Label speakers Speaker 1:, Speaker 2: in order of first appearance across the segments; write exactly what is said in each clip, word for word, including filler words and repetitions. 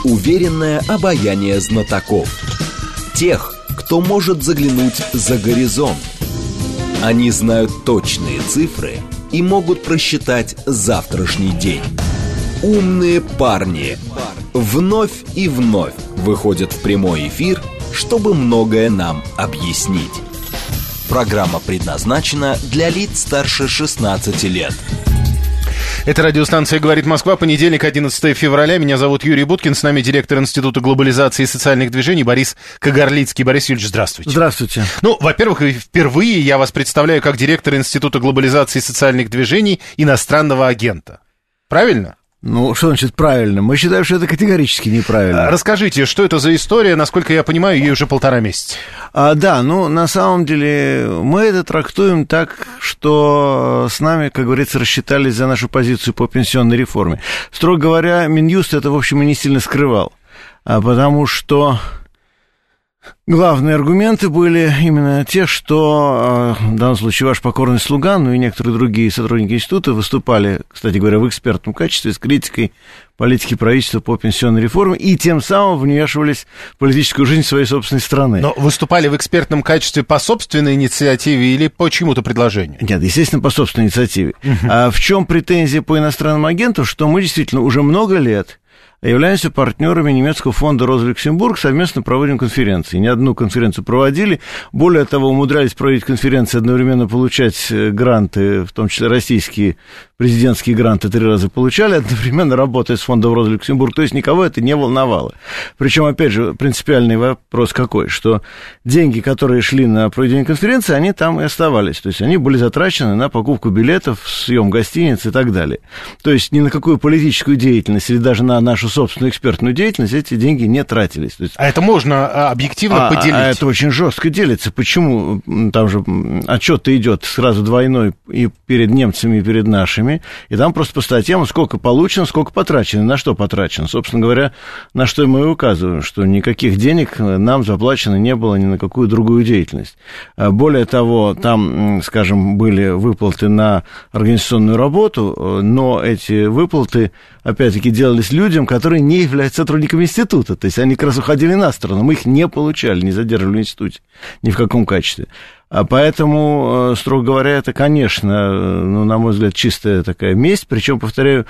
Speaker 1: уверенное обаяние знатоков. Тех, кто может заглянуть за горизонт. Они знают точные цифры и могут просчитать завтрашний день. Умные парни вновь и вновь выходят в прямой эфир, чтобы многое нам объяснить. Программа предназначена для лиц старше шестнадцати лет.
Speaker 2: Это радиостанция «Говорит Москва», понедельник, одиннадцатое февраля. Меня зовут Юрий Буткин, с нами директор Института глобализации и социальных движений Борис Кагарлицкий. Борис Юрьевич, здравствуйте.
Speaker 3: Здравствуйте.
Speaker 2: Ну, во-первых, впервые я вас представляю как директор Института глобализации и социальных движений иностранного агента. Правильно?
Speaker 3: Ну, что значит правильно? Мы считаем, что это категорически неправильно.
Speaker 2: Расскажите, что это за история? Насколько я понимаю, ей уже полтора месяца.
Speaker 3: А, да, ну, на самом деле, мы это трактуем так, что с нами, как говорится, рассчитались за нашу позицию по пенсионной реформе. Строго говоря, Минюст это, в общем, и не сильно скрывал, а потому что главные аргументы были именно те, что в данном случае ваш покорный слуга, ну и некоторые другие сотрудники института выступали, кстати говоря, в экспертном качестве с критикой политики правительства по пенсионной реформе и тем самым вмешивались в политическую жизнь своей собственной страны.
Speaker 2: Но выступали в экспертном качестве по собственной инициативе или по чьему-то предложению?
Speaker 3: Нет, естественно, по собственной инициативе. Uh-huh. А в чем претензия по иностранным агентам? Что мы действительно уже много лет являемся партнерами немецкого фонда «Роза Люксембург», совместно проводим конференции. Не одну конференцию проводили, более того, умудрялись проводить конференции, одновременно получать гранты, в том числе российские президентские гранты три раза получали, одновременно работая с фондом «Роза Люксембург», то есть никого это не волновало. Причем, опять же, принципиальный вопрос какой, что деньги, которые шли на проведение конференции, они там и оставались, то есть они были затрачены на покупку билетов, съем гостиниц и так далее. То есть ни на какую политическую деятельность или даже на нашу собственную экспертную деятельность эти деньги не тратились. То есть,
Speaker 2: а это можно объективно
Speaker 3: а,
Speaker 2: поделить?
Speaker 3: А это очень жестко делится. Почему? Там же отчет идет сразу двойной и перед немцами, и перед нашими. И там просто по статьям сколько получено, сколько потрачено, на что потрачено. Собственно говоря, на что мы и указываем, что никаких денег нам заплачено не было ни на какую другую деятельность. Более того, там, скажем, были выплаты на организационную работу, но эти выплаты, опять-таки, делались людям, которые не являются сотрудниками института. То есть они как раз уходили на сторону, мы их не получали, не задерживали в институте ни в каком качестве. А поэтому, строго говоря, это, конечно, ну, на мой взгляд, чистая такая месть. Причем, повторяю,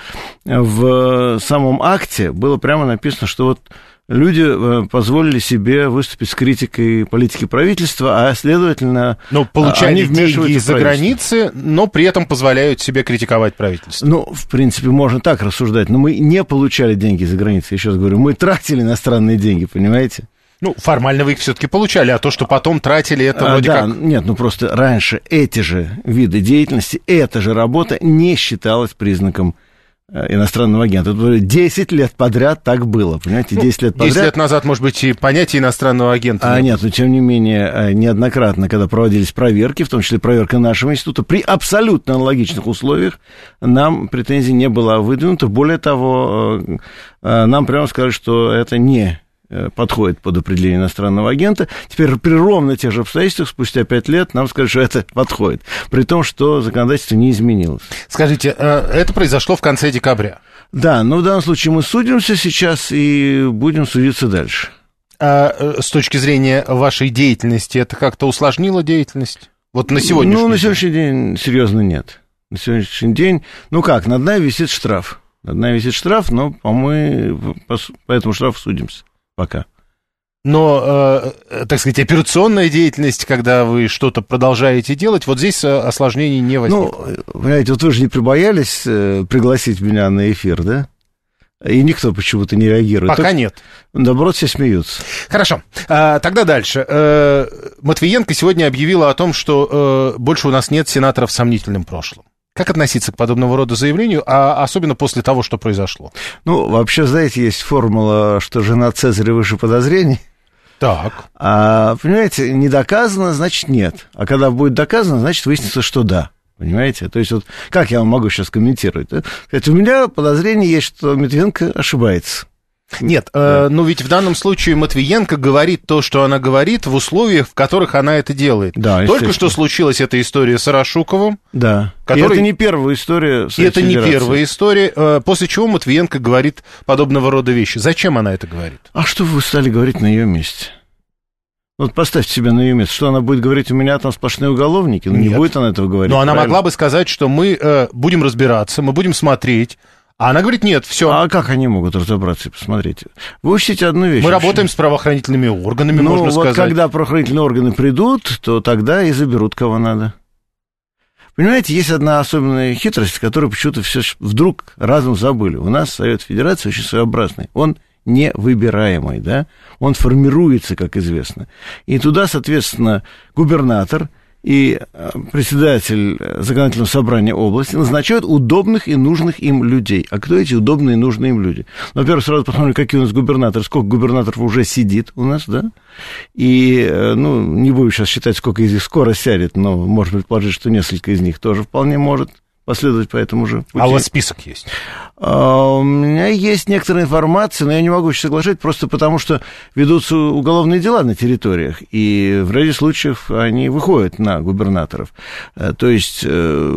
Speaker 3: в самом акте было прямо написано, что вот люди позволили себе выступить с критикой политики правительства, а, следовательно,
Speaker 2: но получали
Speaker 3: они вмешиваются
Speaker 2: деньги из-за границы, но при этом позволяют себе критиковать правительство.
Speaker 3: Ну, в принципе, можно так рассуждать, но мы не получали деньги из-за границы, еще раз говорю, мы тратили иностранные деньги, понимаете?
Speaker 2: Ну, формально вы их все-таки получали, а то, что потом тратили, это вроде
Speaker 3: а, да,
Speaker 2: как...
Speaker 3: Нет, ну просто раньше эти же виды деятельности, эта же работа не считалась признаком иностранного агента. десять лет подряд так было, понимаете, десять лет подряд.
Speaker 2: десять лет назад, может быть, и понятие иностранного агента.
Speaker 3: А нет, но тем не менее, неоднократно, когда проводились проверки, в том числе проверка нашего института, при абсолютно аналогичных условиях нам претензий не было выдвинуто. Более того, нам прямо сказали, что это не подходит под определение иностранного агента. Теперь при ровно тех же обстоятельствах, спустя пять лет, нам сказали, что это подходит, при том, что законодательство не изменилось.
Speaker 2: Скажите, это произошло в конце декабря?
Speaker 3: Да, но в данном случае мы судимся сейчас и будем судиться дальше.
Speaker 2: А с точки зрения вашей деятельности, это как-то усложнило деятельность? Вот на сегодняшний день?
Speaker 3: Ну, на сегодняшний день серьезно нет. На сегодняшний день, ну как, над нами висит штраф. Над нами висит штраф, но мы по, по этому штрафу судимся. Пока.
Speaker 2: Но, э, так сказать, операционная деятельность, когда вы что-то продолжаете делать, вот здесь осложнений не возникло.
Speaker 3: Ну, понимаете, вот вы же не прибоялись пригласить меня на эфир, да? И никто почему-то не реагирует.
Speaker 2: Пока
Speaker 3: Только,
Speaker 2: нет.
Speaker 3: Наоборот, все смеются.
Speaker 2: Хорошо. А, тогда дальше. А, Матвиенко сегодня объявила о том, что а, больше у нас нет сенаторов с сомнительным прошлым. Как относиться к подобного рода заявлению, а особенно после того, что произошло?
Speaker 3: Ну, вообще, знаете, есть формула, что жена Цезаря выше подозрений.
Speaker 2: Так.
Speaker 3: А, понимаете, не доказано, значит, нет. А когда будет доказано, значит, выяснится, что да. Понимаете? То есть, вот как я вам могу сейчас комментировать? Да? Кстати, у меня подозрение есть, что Матвиенко ошибается.
Speaker 2: Нет,
Speaker 3: Да.
Speaker 2: э, ну ведь в данном случае Матвиенко говорит то, что она говорит, в условиях, в которых она это делает.
Speaker 3: Да,
Speaker 2: Только что случилась эта история с Арашуковым.
Speaker 3: Да,
Speaker 2: который...
Speaker 3: и это не первая история.
Speaker 2: И это не первая история, э, после чего Матвиенко говорит подобного рода вещи. Зачем она это говорит?
Speaker 3: А что вы стали говорить на ее месте? Вот поставьте себя на ее место. Что она будет говорить, у меня там сплошные уголовники? Ну, не
Speaker 2: Нет.
Speaker 3: будет она этого говорить.
Speaker 2: Но она
Speaker 3: правильно?
Speaker 2: могла бы сказать, что мы э, будем разбираться, мы будем смотреть. А она говорит, нет, все.
Speaker 3: А как они могут разобраться и посмотреть? Вы учтите одну вещь.
Speaker 2: Мы
Speaker 3: вообще.
Speaker 2: работаем с правоохранительными органами,
Speaker 3: ну,
Speaker 2: можно
Speaker 3: вот
Speaker 2: сказать.
Speaker 3: когда правоохранительные органы придут, то тогда и заберут кого надо. Понимаете, есть одна особенная хитрость, которую почему-то все вдруг разом забыли. У нас Совет Федерации очень своеобразный. Он невыбираемый, да? Он формируется, как известно. И туда, соответственно, губернатор и председатель законодательного собрания области назначают удобных и нужных им людей. А кто эти удобные и нужные им люди? Ну, во-первых, сразу посмотрим, какие у нас губернаторы, сколько губернаторов уже сидит у нас, да? И, ну, не буду сейчас считать, сколько из них скоро сядет, но можно предположить, что несколько из них тоже вполне может последовать по этому же пути.
Speaker 2: А у вас список есть?
Speaker 3: А, у меня есть некоторая информация, но я не могу сейчас соглашать, просто потому что ведутся уголовные дела на территориях, и в ряде случаев они выходят на губернаторов. То есть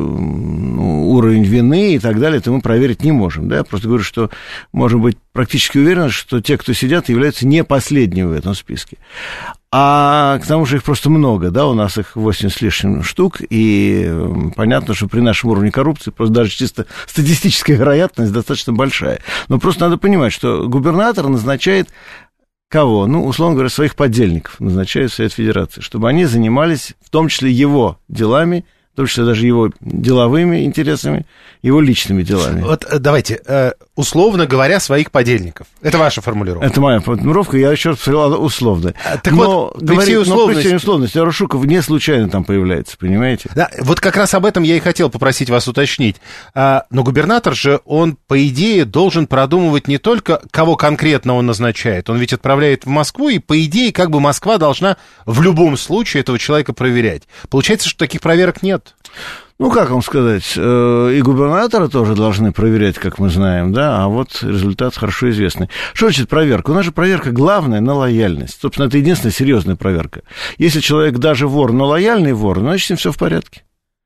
Speaker 3: уровень вины и так далее, это мы проверить не можем. Да? Я просто говорю, что можем быть практически уверены, что те, кто сидят, являются не последними в этом списке. А к тому же их просто много, да, у нас их восемьдесят с лишним штук, и понятно, что при нашем уровне коррупции просто даже чисто статистическая вероятность достаточно большая. Но просто надо понимать, что губернатор назначает кого? Ну, условно говоря, своих подельников назначает Совет Федерации, чтобы они занимались в том числе его делами, в том числе даже его деловыми интересами, его личными делами.
Speaker 2: Вот давайте, условно говоря, своих подельников. Это ваша формулировка.
Speaker 3: Это моя формулировка, я еще раз сказал условно.
Speaker 2: Так
Speaker 3: но,
Speaker 2: вот,
Speaker 3: говорит,
Speaker 2: при всей условности...
Speaker 3: но при всей условности Арашуков не случайно там появляется, понимаете?
Speaker 2: Да, вот как раз об этом я и хотел попросить вас уточнить. А, но губернатор же, он, по идее, должен продумывать не только, кого конкретно он назначает, он ведь отправляет в Москву, и, по идее, как бы Москва должна в любом случае этого человека проверять. Получается, что таких проверок нет.
Speaker 3: Ну, как вам сказать, и губернатора тоже должны проверять, как мы знаем, да, а вот результат хорошо известный. Что значит проверка? У нас же проверка главная на лояльность. Собственно, это единственная серьезная проверка. Если человек даже вор, но лояльный вор, значит, с ним все в порядке.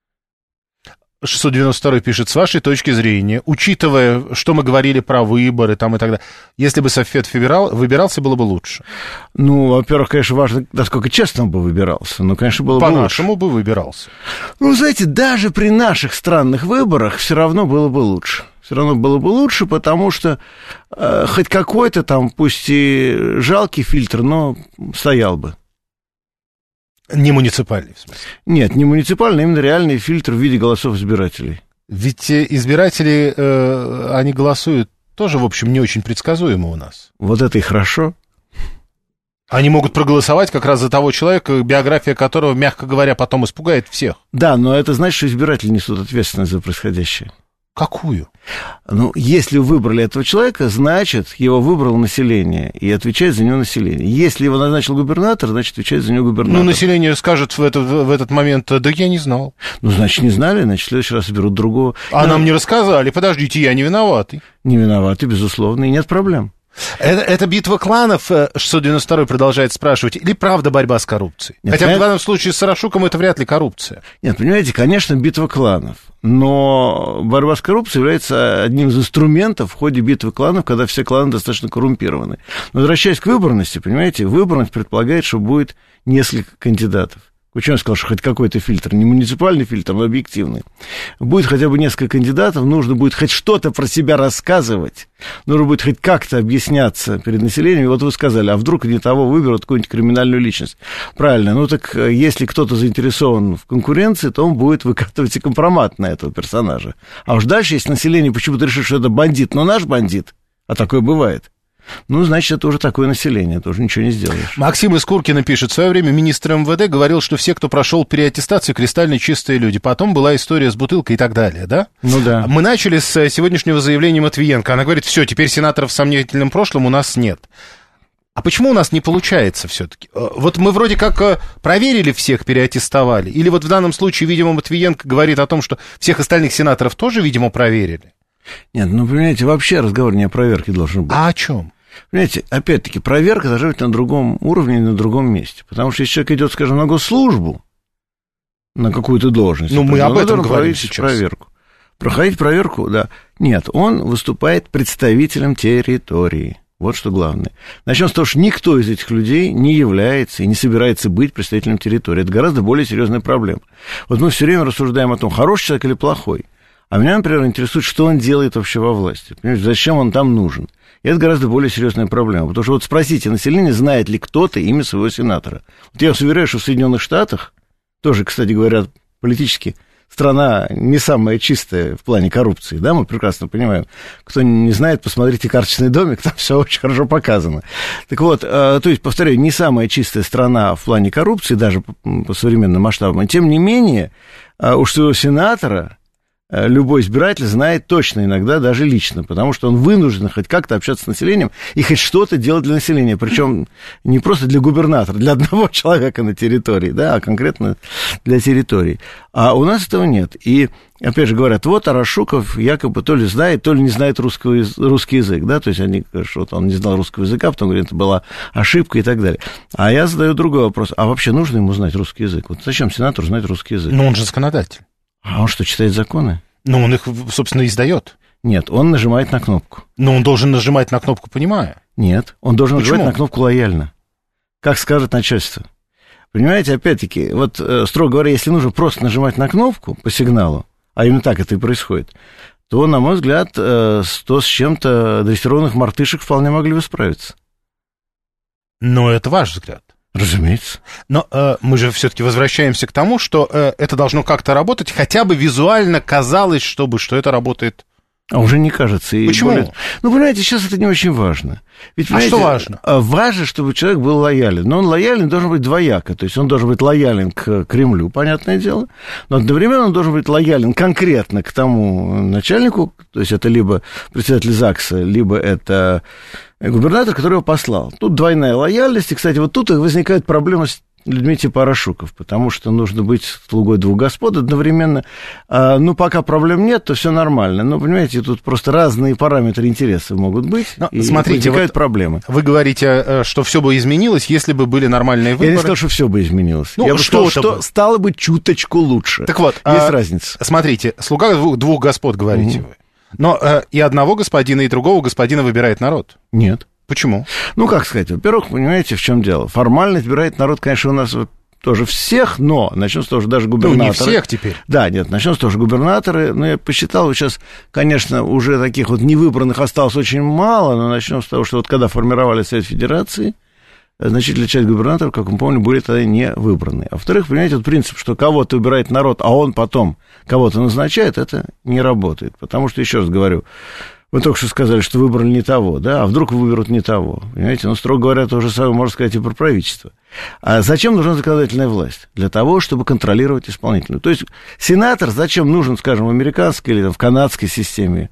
Speaker 2: шестьсот девяносто второй пишет, с вашей точки зрения, учитывая, что мы говорили про выборы там и так далее, если бы Совет выбирал, выбирался, было бы лучше?
Speaker 3: Ну, во-первых, конечно, важно, насколько честно он бы выбирался, но, конечно, было бы лучше.
Speaker 2: По-нашему бы выбирался.
Speaker 3: Ну, знаете, даже при наших странных выборах все равно было бы лучше. Все равно было бы лучше, потому что э, хоть какой-то там, пусть и жалкий фильтр, но стоял бы.
Speaker 2: Не муниципальный, в смысле?
Speaker 3: Нет, не муниципальный, именно реальный фильтр в виде голосов избирателей.
Speaker 2: Ведь избиратели, э, они голосуют тоже, в общем, не очень предсказуемо у нас.
Speaker 3: Вот это и хорошо.
Speaker 2: Они могут проголосовать как раз за того человека, биография которого, мягко говоря, потом испугает всех.
Speaker 3: Да, но это значит, что избиратели несут ответственность за происходящее.
Speaker 2: Какую?
Speaker 3: Ну, если выбрали этого человека, значит, его выбрало население, и отвечает за него население. Если его назначил губернатор, значит, отвечает за него губернатор.
Speaker 2: Ну, население скажет в этот, в этот момент, да я не знал.
Speaker 3: Ну, значит, не знали, значит, в следующий раз берут другого.
Speaker 2: А
Speaker 3: Но...
Speaker 2: нам не рассказали, подождите, я не виноватый.
Speaker 3: Не виноваты, безусловно, и нет проблем.
Speaker 2: Это, это битва кланов, шестьсот девяносто второй продолжает спрашивать, или правда борьба с коррупцией? Нет, Хотя понятно... в данном случае с Арашуком это вряд ли коррупция.
Speaker 3: Нет, понимаете, конечно, битва кланов, но борьба с коррупцией является одним из инструментов в ходе битвы кланов, когда все кланы достаточно коррумпированы. Но возвращаясь к выборности, понимаете, выборность предполагает, что будет несколько кандидатов. Почему я сказал, что хоть какой-то фильтр, не муниципальный фильтр, но объективный. Будет хотя бы несколько кандидатов, нужно будет хоть что-то про себя рассказывать, нужно будет хоть как-то объясняться перед населением. И вот вы сказали, а вдруг не того выберут какую-нибудь криминальную личность. Правильно, ну так если кто-то заинтересован в конкуренции, то он будет выкатывать и компромат на этого персонажа. А уж дальше, если население почему-то решит, что это бандит, но наш бандит, а такое бывает, ну, значит, это уже такое население, тоже ничего не сделаешь.
Speaker 2: Максим из Куркина пишет, в свое время министр эм вэ дэ говорил, что все, кто прошел переаттестацию, кристально чистые люди. Потом была история с бутылкой и так далее, да?
Speaker 3: Ну да.
Speaker 2: Мы начали с сегодняшнего заявления Матвиенко. Она говорит, все, теперь сенаторов с сомнительным прошлым у нас нет. А почему у нас не получается все-таки? Вот мы вроде как проверили всех, переаттестовали. Или вот в данном случае, видимо, Матвиенко говорит о том, что всех остальных сенаторов тоже, видимо, проверили?
Speaker 3: Нет, ну, понимаете, вообще разговор не о проверке должен быть.
Speaker 2: А о чем?
Speaker 3: Понимаете, опять-таки, проверка должна быть на другом уровне и на другом месте. Потому что если человек идет, скажем, на госслужбу, на какую-то должность,
Speaker 2: ну, мы об этом говорим
Speaker 3: сейчас. Проверку. Проходить проверку, да. Нет, он выступает представителем территории. Вот что главное. Начнем с того, что никто из этих людей не является и не собирается быть представителем территории. Это гораздо более серьезная проблема. Вот мы все время рассуждаем о том, хороший человек или плохой. А меня, например, интересует, что он делает вообще во власти. Понимаете, зачем он там нужен. И это гораздо более серьезная проблема. Потому что вот спросите население, знает ли кто-то имя своего сенатора. Вот я вас уверяю, что в Соединенных Штатах, тоже, кстати говоря, политически, страна не самая чистая в плане коррупции, да, мы прекрасно понимаем. Кто не знает, посмотрите «Карточный домик», там все очень хорошо показано. Так вот, то есть, повторяю, не самая чистая страна в плане коррупции, даже по современным масштабам, и тем не менее, уж своего сенатора любой избиратель знает точно, иногда даже лично, потому что он вынужден хоть как-то общаться с населением и хоть что-то делать для населения, причем не просто для губернатора, для одного человека на территории, да, а конкретно для территории. А у нас этого нет. И, опять же, говорят, вот Арашуков якобы то ли знает, то ли не знает русского, русский язык, да, то есть они говорят, что вот он не знал русского языка, потом говорят, это была ошибка и так далее. А я задаю другой вопрос, а вообще нужно ему знать русский язык? Вот зачем сенатору знать русский язык?
Speaker 2: Ну, он же законодатель.
Speaker 3: А он что, читает законы?
Speaker 2: Ну, он их, собственно, издает.
Speaker 3: Нет, он нажимает на кнопку.
Speaker 2: Но он должен нажимать на кнопку, понимая.
Speaker 3: Нет, он должен
Speaker 2: Почему?
Speaker 3: нажимать на кнопку лояльно. Как скажет начальство. Понимаете, опять-таки, вот, строго говоря, если нужно просто нажимать на кнопку по сигналу, а именно так это и происходит, то, на мой взгляд, сто с чем-то дрессированных мартышек вполне могли бы справиться.
Speaker 2: Но это ваш взгляд.
Speaker 3: Разумеется.
Speaker 2: Но э, мы же все-таки возвращаемся к тому, что э, это должно как-то работать, хотя бы визуально казалось, чтобы, что это работает.
Speaker 3: А уже не кажется. И
Speaker 2: Почему?
Speaker 3: Более... Ну, понимаете, сейчас это не очень важно. Ведь,
Speaker 2: а что важно?
Speaker 3: Важно, чтобы человек был лоялен. Но он лоялен должен быть двояко. То есть он должен быть лоялен к Кремлю, понятное дело, но одновременно он должен быть лоялен конкретно к тому начальнику, то есть это либо председатель ЗАГСа, либо это губернатор, который его послал. Тут двойная лояльность. И, кстати, вот тут возникает проблема с людьми типа Арашуков, потому что нужно быть слугой двух господ одновременно. А, ну, пока проблем нет, то все нормально. Но, понимаете, тут просто разные параметры интересов могут быть, но, и смотрите, возникают вот проблемы.
Speaker 2: Вы говорите, что все бы изменилось, если бы были нормальные выборы.
Speaker 3: Я не сказал, что все бы изменилось.
Speaker 2: Ну,
Speaker 3: Я бы сказал, что
Speaker 2: бы.
Speaker 3: стало бы чуточку лучше.
Speaker 2: Так вот,
Speaker 3: есть
Speaker 2: а,
Speaker 3: разница.
Speaker 2: Смотрите, слуга двух, двух господ, говорите угу. вы. Но а, и одного господина, и другого господина выбирает народ.
Speaker 3: Нет.
Speaker 2: Почему?
Speaker 3: Ну, как сказать, во-первых, понимаете, в чем дело? Формально избирает народ, конечно, у нас вот тоже всех, но начнем с того, что даже губернаторы...
Speaker 2: Ну, не всех теперь.
Speaker 3: Да, нет, начнем с того, что губернаторы, ну, я посчитал, вот сейчас, конечно, уже таких вот невыбранных осталось очень мало, но начнем с того, что вот когда формировали Совет Федерации, значительная часть губернаторов, как мы помним, были тогда не выбраны. А во-вторых, понимаете, вот принцип, что кого-то выбирает народ, а он потом кого-то назначает, это не работает. Потому что, еще раз говорю, вы только что сказали, что выбрали не того, да, а вдруг выберут не того. Понимаете, ну, строго говоря, то же самое можно сказать и про правительство. А зачем нужна законодательная власть? Для того, чтобы контролировать исполнительную. То есть сенатор зачем нужен, скажем, в американской или там, в канадской системе?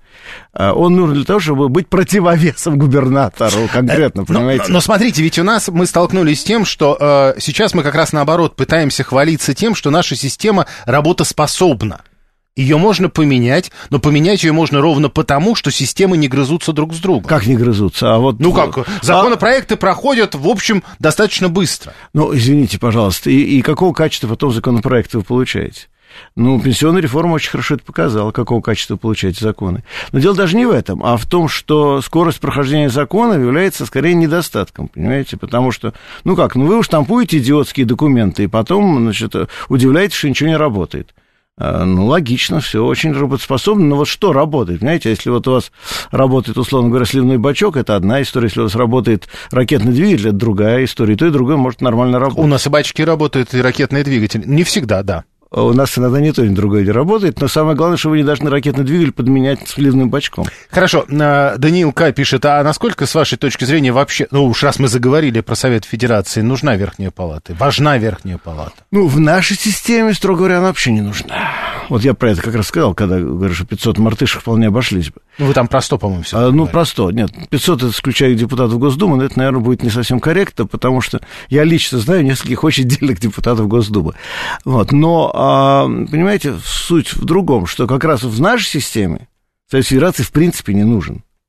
Speaker 3: Он нужен для того, чтобы быть противовесом губернатору конкретно, понимаете?
Speaker 2: Но, но смотрите, ведь у нас мы столкнулись с тем, что э, сейчас мы как раз наоборот пытаемся хвалиться тем, что наша система работоспособна. Ее можно поменять, но поменять ее можно ровно потому, что системы не грызутся друг с другом.
Speaker 3: Как не грызутся? А вот...
Speaker 2: Ну как, законопроекты а... проходят, в общем, достаточно быстро.
Speaker 3: Ну, извините, пожалуйста, и, и какого качества потом законопроекты вы получаете? Ну, пенсионная реформа очень хорошо это показала, какого качества вы получаете законы. Но дело даже не в этом, а в том, что скорость прохождения закона является скорее недостатком, понимаете? Потому что, ну как, ну вы уж штампуете идиотские документы, и потом, значит, удивляетесь, что ничего не работает. Ну, логично, все очень работоспособно, но вот что работает, понимаете, если вот у вас работает, условно говоря, сливной бачок, это одна история, если у вас работает ракетный двигатель, это другая история, и то, и другое может нормально работать.
Speaker 2: У нас и бачки работают, и ракетные двигатели, не всегда, да.
Speaker 3: У нас иногда ни то, ни другое не работает, но самое главное, что вы не должны ракетный двигатель подменять сливным бачком.
Speaker 2: Хорошо, Даниил К. пишет, а насколько, с вашей точки зрения, вообще, ну уж раз мы заговорили про Совет Федерации, нужна Верхняя Палата, важна Верхняя Палата?
Speaker 3: Ну, в нашей системе, строго говоря, она вообще не нужна. Вот я про это как раз сказал, когда говорю, что пятьсот мартышек вполне обошлись бы.
Speaker 2: Ну, вы там про сто, по-моему, все.
Speaker 3: А, ну, про сто, нет, пятьсот, это исключая депутатов Госдумы, но это, наверное, будет не совсем корректно, потому что я лично знаю нескольких очень дельных депутатов Госдумы. Вот, но... А, понимаете, суть в другом, что как раз в нашей системе Совет Федерации в принципе не нужен.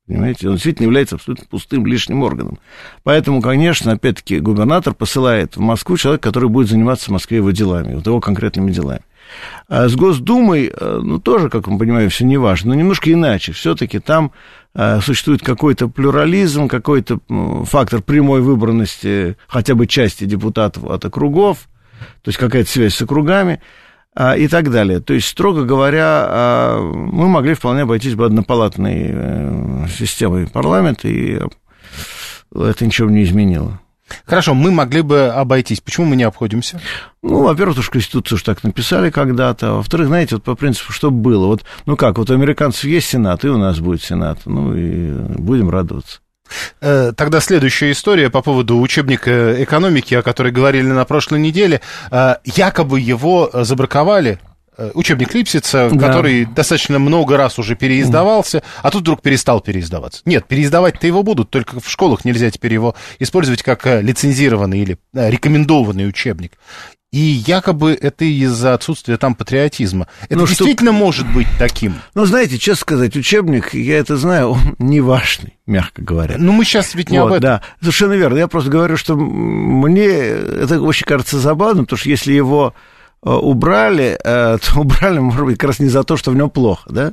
Speaker 3: Понимаете, он действительно является абсолютно пустым лишним органом. Поэтому, конечно, опять-таки, губернатор посылает в Москву человека, который будет заниматься в Москве его делами, вот его конкретными делами. А с Госдумой, ну, тоже, как мы понимаем, все не важно, но немножко иначе. Все-таки там а, существует какой-то плюрализм, какой-то фактор прямой выбранности хотя бы части депутатов от округов, то есть какая-то связь с округами. И так далее. То есть, строго говоря, мы могли вполне обойтись бы однопалатной системой парламента, и это ничего не изменило.
Speaker 2: Хорошо, мы могли бы обойтись. Почему мы не обходимся?
Speaker 3: Ну, во-первых, потому что Конституцию уж так написали когда-то. Во-вторых, знаете, вот по принципу, что было. Вот, ну как, вот у американцев есть Сенат, и у нас будет Сенат. Ну, и будем радоваться.
Speaker 2: Тогда следующая история по поводу учебника экономики, о которой говорили на прошлой неделе. Якобы его забраковали, учебник Липсица, да. который достаточно много раз уже переиздавался, а тут вдруг перестал переиздаваться. Нет, переиздавать-то его будут, только в школах нельзя теперь его использовать как лицензированный или рекомендованный учебник. И якобы это из-за отсутствия там патриотизма. Это ну, действительно что... может быть таким?
Speaker 3: Ну, знаете, честно сказать, учебник, я это знаю, он не важный, мягко говоря.
Speaker 2: Ну, мы сейчас ведь не вот, об этом.
Speaker 3: Да, совершенно верно. Я просто говорю, что мне это очень кажется забавным, потому что если его убрали, то убрали, может быть, как раз не за то, что в нем плохо, да?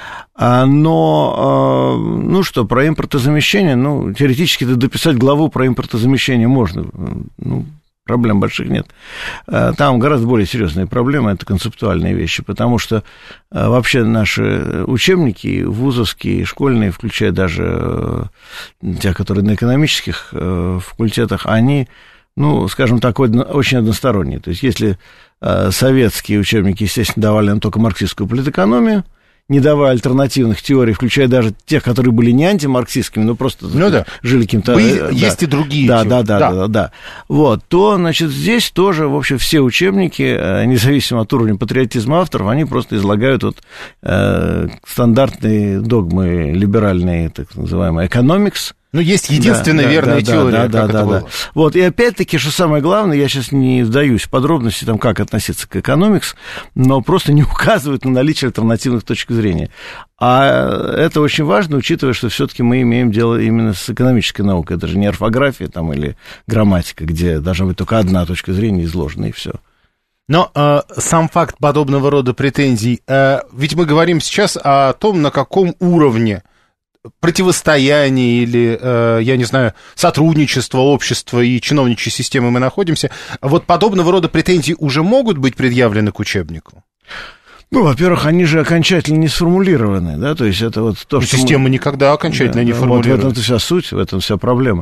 Speaker 3: Но, ну что, про импортозамещение, ну, теоретически дописать главу про импортозамещение можно, ну, проблем больших нет. Там гораздо более серьезные проблемы, это концептуальные вещи, потому что вообще наши учебники, вузовские, школьные, включая даже те, которые на экономических факультетах, они, ну, скажем так, очень односторонние. То есть, если советские учебники, естественно, давали нам только марксистскую политэкономию, не давая альтернативных теорий, включая даже тех, которые были не антимарксистскими, но просто ну, да. жили каким-то...
Speaker 2: Вы, да. Есть и другие.
Speaker 3: Да, да, да, да, да, да. Вот, то, значит, здесь тоже, в общем, все учебники, независимо от уровня патриотизма авторов, они просто излагают вот э, стандартные догмы либеральные, так называемые economics.
Speaker 2: Ну, есть единственная да, верная да, теория, да, да, как да, это да, было.
Speaker 3: Вот, и опять-таки, что самое главное, я сейчас не вдаюсь в подробности, там, как относиться к экономикс, но просто не указывают на наличие альтернативных точек зрения. А это очень важно, учитывая, что все-таки мы имеем дело именно с экономической наукой. Это же не орфография там, или грамматика, где должна быть только одна точка зрения изложена, и все.
Speaker 2: Но э, сам факт подобного рода претензий, э, ведь мы говорим сейчас о том, на каком уровне противостояние или, э, я не знаю, сотрудничество общества и чиновничьей системы мы находимся, вот подобного рода претензии уже могут быть предъявлены к учебнику?
Speaker 3: Ну, во-первых, они же окончательно не сформулированы, да, то есть это вот то, что...
Speaker 2: Система мы... никогда окончательно да, не формулирует.
Speaker 3: Вот в этом вся суть, в этом вся проблема.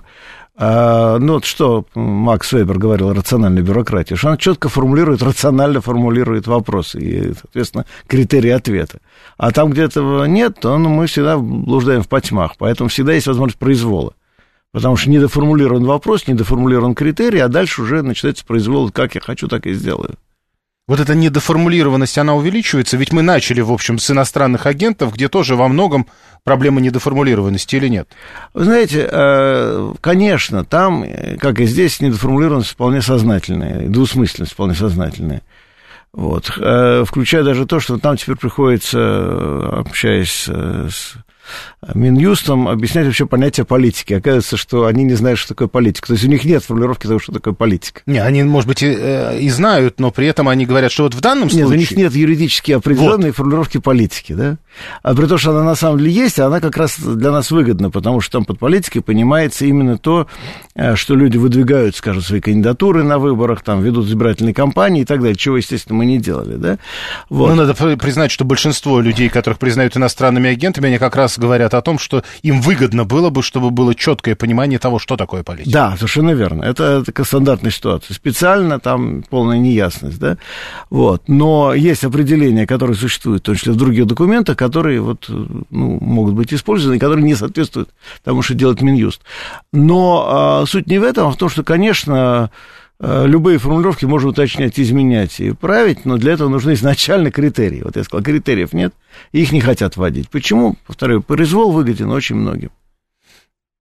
Speaker 3: А, ну, вот что Макс Вебер говорил о рациональной бюрократии, что она четко формулирует, рационально формулирует вопросы и, соответственно, критерии ответа. А там, где этого нет, то ну, мы всегда блуждаем в потьмах, поэтому всегда есть возможность произвола. Потому что недоформулирован вопрос, недоформулирован критерий, а дальше уже начинается произвол, как я хочу, так и сделаю.
Speaker 2: Вот эта недоформулированность, она увеличивается, ведь мы начали, в общем, с иностранных агентов, где тоже во многом проблема недоформулированности или нет?
Speaker 3: Вы знаете, конечно, там, как и здесь, недоформулированность вполне сознательная, двусмысленность вполне сознательная. Вот. Включая даже то, что там теперь приходится, общаясь с Минюстом, объяснять вообще понятие политики. Оказывается, что они не знают, что такое политика. То есть у них нет формулировки того, что такое политика.
Speaker 2: Не, они, может быть, и, и знают, но при этом они говорят, что вот в данном случае...
Speaker 3: Нет, у них нет юридически определенной вот. формулировки политики, да? А при том, что она на самом деле есть, она как раз для нас выгодна, потому что там под политикой понимается именно то, что люди выдвигают, скажем, свои кандидатуры на выборах, там, ведут избирательные кампании и так далее, чего, естественно, мы не делали, да? Вот.
Speaker 2: Ну, надо признать, что большинство людей, которых признают иностранными агентами, они как раз говорят о том, что им выгодно было бы, чтобы было четкое понимание того, что такое политика.
Speaker 3: Да, совершенно верно. Это такая стандартная ситуация. Специально там полная неясность, да? Вот. Но есть определения, которые существуют, в том числе в других документах, которые вот, ну, могут быть использованы, и которые не соответствуют тому, что делает Минюст. Но а, суть не в этом, а в том, что, конечно, любые формулировки можно уточнять, изменять и править, но для этого нужны изначально критерии. Вот я сказал, критериев нет, и их не хотят вводить. Почему? Повторяю, произвол выгоден очень многим.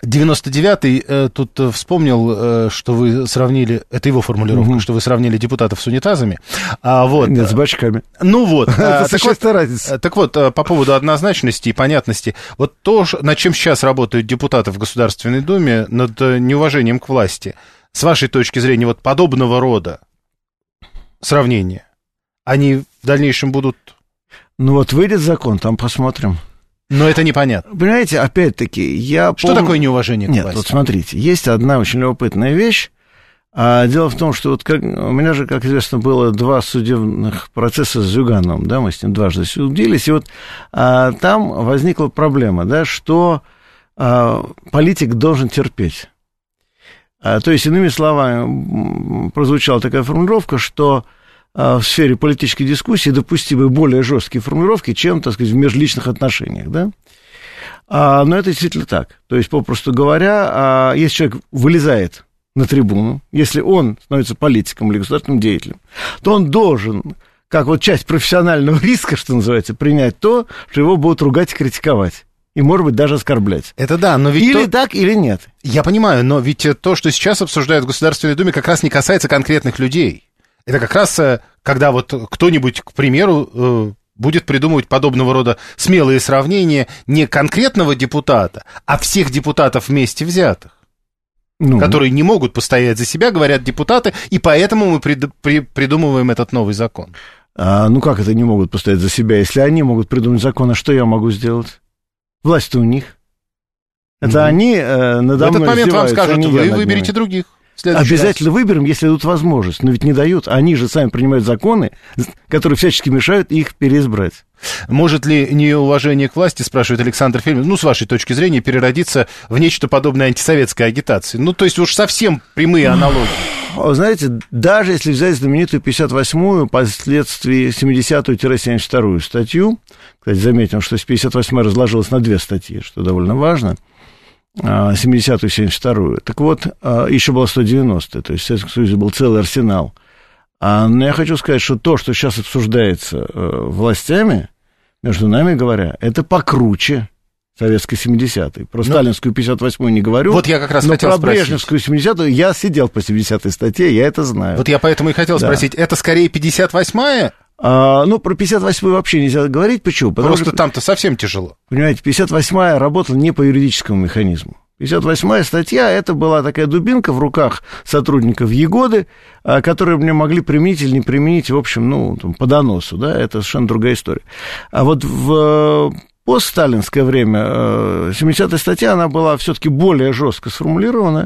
Speaker 2: девяносто девятый, э, тут э, вспомнил, э, что вы сравнили, это его формулировка, угу. что вы сравнили депутатов с унитазами. А, вот,
Speaker 3: Нет, с бачками.
Speaker 2: Ну вот.
Speaker 3: Это существенная разница.
Speaker 2: Так вот, по поводу однозначности и понятности, вот то, над чем сейчас работают депутаты в Государственной Думе, над неуважением к власти, с вашей точки зрения, вот подобного рода сравнения, они в дальнейшем будут...
Speaker 3: Ну вот выйдет закон, там посмотрим.
Speaker 2: Но это непонятно.
Speaker 3: Понимаете, опять-таки, я
Speaker 2: Что
Speaker 3: помню...
Speaker 2: такое неуважение к
Speaker 3: Нет,
Speaker 2: власти?
Speaker 3: вот смотрите, есть одна очень любопытная вещь. А дело в том, что вот как, у меня же, как известно, было два судебных процесса с Зюгановым, да, мы с ним дважды судились, и вот а, там возникла проблема, да, что а, политик должен терпеть. А, то есть, иными словами, прозвучала такая формулировка, что в сфере политической дискуссии допустимы более жесткие формулировки, чем, так сказать, в межличных отношениях, да? А, но это действительно так. То есть, попросту говоря, а, если человек вылезает на трибуну, если он становится политиком или государственным деятелем, то он должен, как вот часть профессионального риска, что называется, принять то, что его будут ругать и критиковать. И, может быть, даже оскорблять.
Speaker 2: Это да, но ведь...
Speaker 3: Или
Speaker 2: то...
Speaker 3: так, или нет.
Speaker 2: Я понимаю, но ведь то, что сейчас обсуждают в Государственной Думе, как раз не касается конкретных людей. Это как раз, когда вот кто-нибудь, к примеру, будет придумывать подобного рода смелые сравнения не конкретного депутата, а всех депутатов вместе взятых, ну. которые не могут постоять за себя, говорят депутаты, и поэтому мы прид- при- придумываем этот новый закон.
Speaker 3: А, ну как это не могут постоять за себя? Если они могут придумать закон, а что я могу сделать? Власть-то у них. Это mm-hmm. они э, надо мной издеваются. В этот момент вам скажут,
Speaker 2: вы выберите других.
Speaker 3: Обязательно раз. Выберем, если дадут возможность. Но ведь не дают. Они же сами принимают законы, которые всячески мешают их переизбрать.
Speaker 2: Может ли неуважение к власти, спрашивает Александр Фельдман, ну, с вашей точки зрения, переродиться в нечто подобное антисоветской агитации? Ну, то есть уж совсем прямые аналогии.
Speaker 3: Знаете, даже если взять знаменитую пятьдесят восьмую, впоследствии семидесятую-семьдесят вторую статью, кстати, заметим, что пятьдесят восьмая разложилась на две статьи, что довольно важно, семидесятую, семьдесят вторую. Так вот, еще была сто девяностая, то есть в Советском Союзе был целый арсенал. Но я хочу сказать, что то, что сейчас обсуждается властями, между нами говоря, это покруче советской семидесятой. Про ну, сталинскую пятьдесят восьмую не говорю.
Speaker 2: Вот я как раз
Speaker 3: но
Speaker 2: хотел
Speaker 3: про
Speaker 2: спросить.
Speaker 3: брежневскую семидесятую я сидел по семидесятой статье, я это знаю.
Speaker 2: Вот я поэтому и хотел да. спросить, это скорее пятьдесят восьмая?
Speaker 3: А, ну, про пятьдесят восьмую вообще нельзя говорить. Почему? Потому
Speaker 2: Просто
Speaker 3: что,
Speaker 2: там-то совсем тяжело.
Speaker 3: Понимаете, пятьдесят восьмая работала не по юридическому механизму. пятьдесят восьмая статья, это была такая дубинка в руках сотрудников Егоды, которые мне могли применить или не применить, в общем, ну, там, по доносу, да, это совершенно другая история. А вот в постсталинское время семидесятая статья, она была все-таки более жестко сформулирована,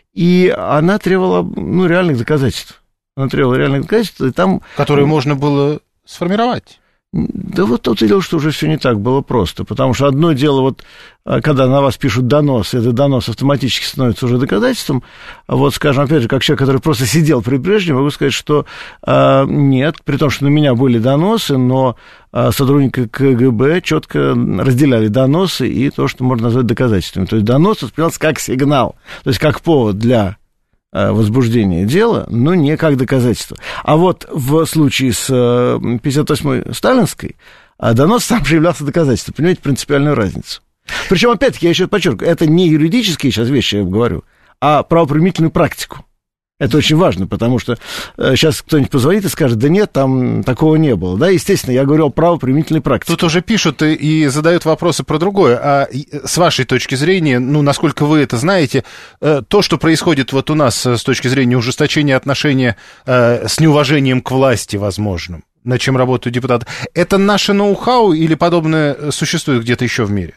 Speaker 3: и она требовала, ну, реальных доказательств. Она требовала реальных доказательств, и там...
Speaker 2: Которые можно было сформировать.
Speaker 3: Да вот тут и дело, что уже все не так было просто, потому что одно дело, вот, когда на вас пишут донос, этот донос автоматически становится уже доказательством, вот, скажем, опять же, как человек, который просто сидел при Брежневе, могу сказать, что э, нет, при том, что на меня были доносы, но э, сотрудники КГБ четко разделяли доносы и то, что можно назвать доказательствами. То есть донос воспринимался как сигнал, то есть как повод для возбуждения дела, но не как доказательство. А вот в случае с пятьдесят восьмой сталинской донос сам же являлся доказательством. Понимаете принципиальную разницу? Причем, опять-таки, я еще подчеркиваю, это не юридические сейчас вещи, я говорю, а правоприменительную практику. Это очень важно, потому что сейчас кто-нибудь позвонит и скажет, да нет, там такого не было. Да, естественно, я говорю о правоприменительной практике.
Speaker 2: Тут уже пишут и задают вопросы про другое. А с вашей точки зрения, ну, насколько вы это знаете, то, что происходит вот у нас с точки зрения ужесточения отношения с неуважением к власти возможным, над чем работают депутаты, это наше ноу-хау или подобное существует где-то еще в мире?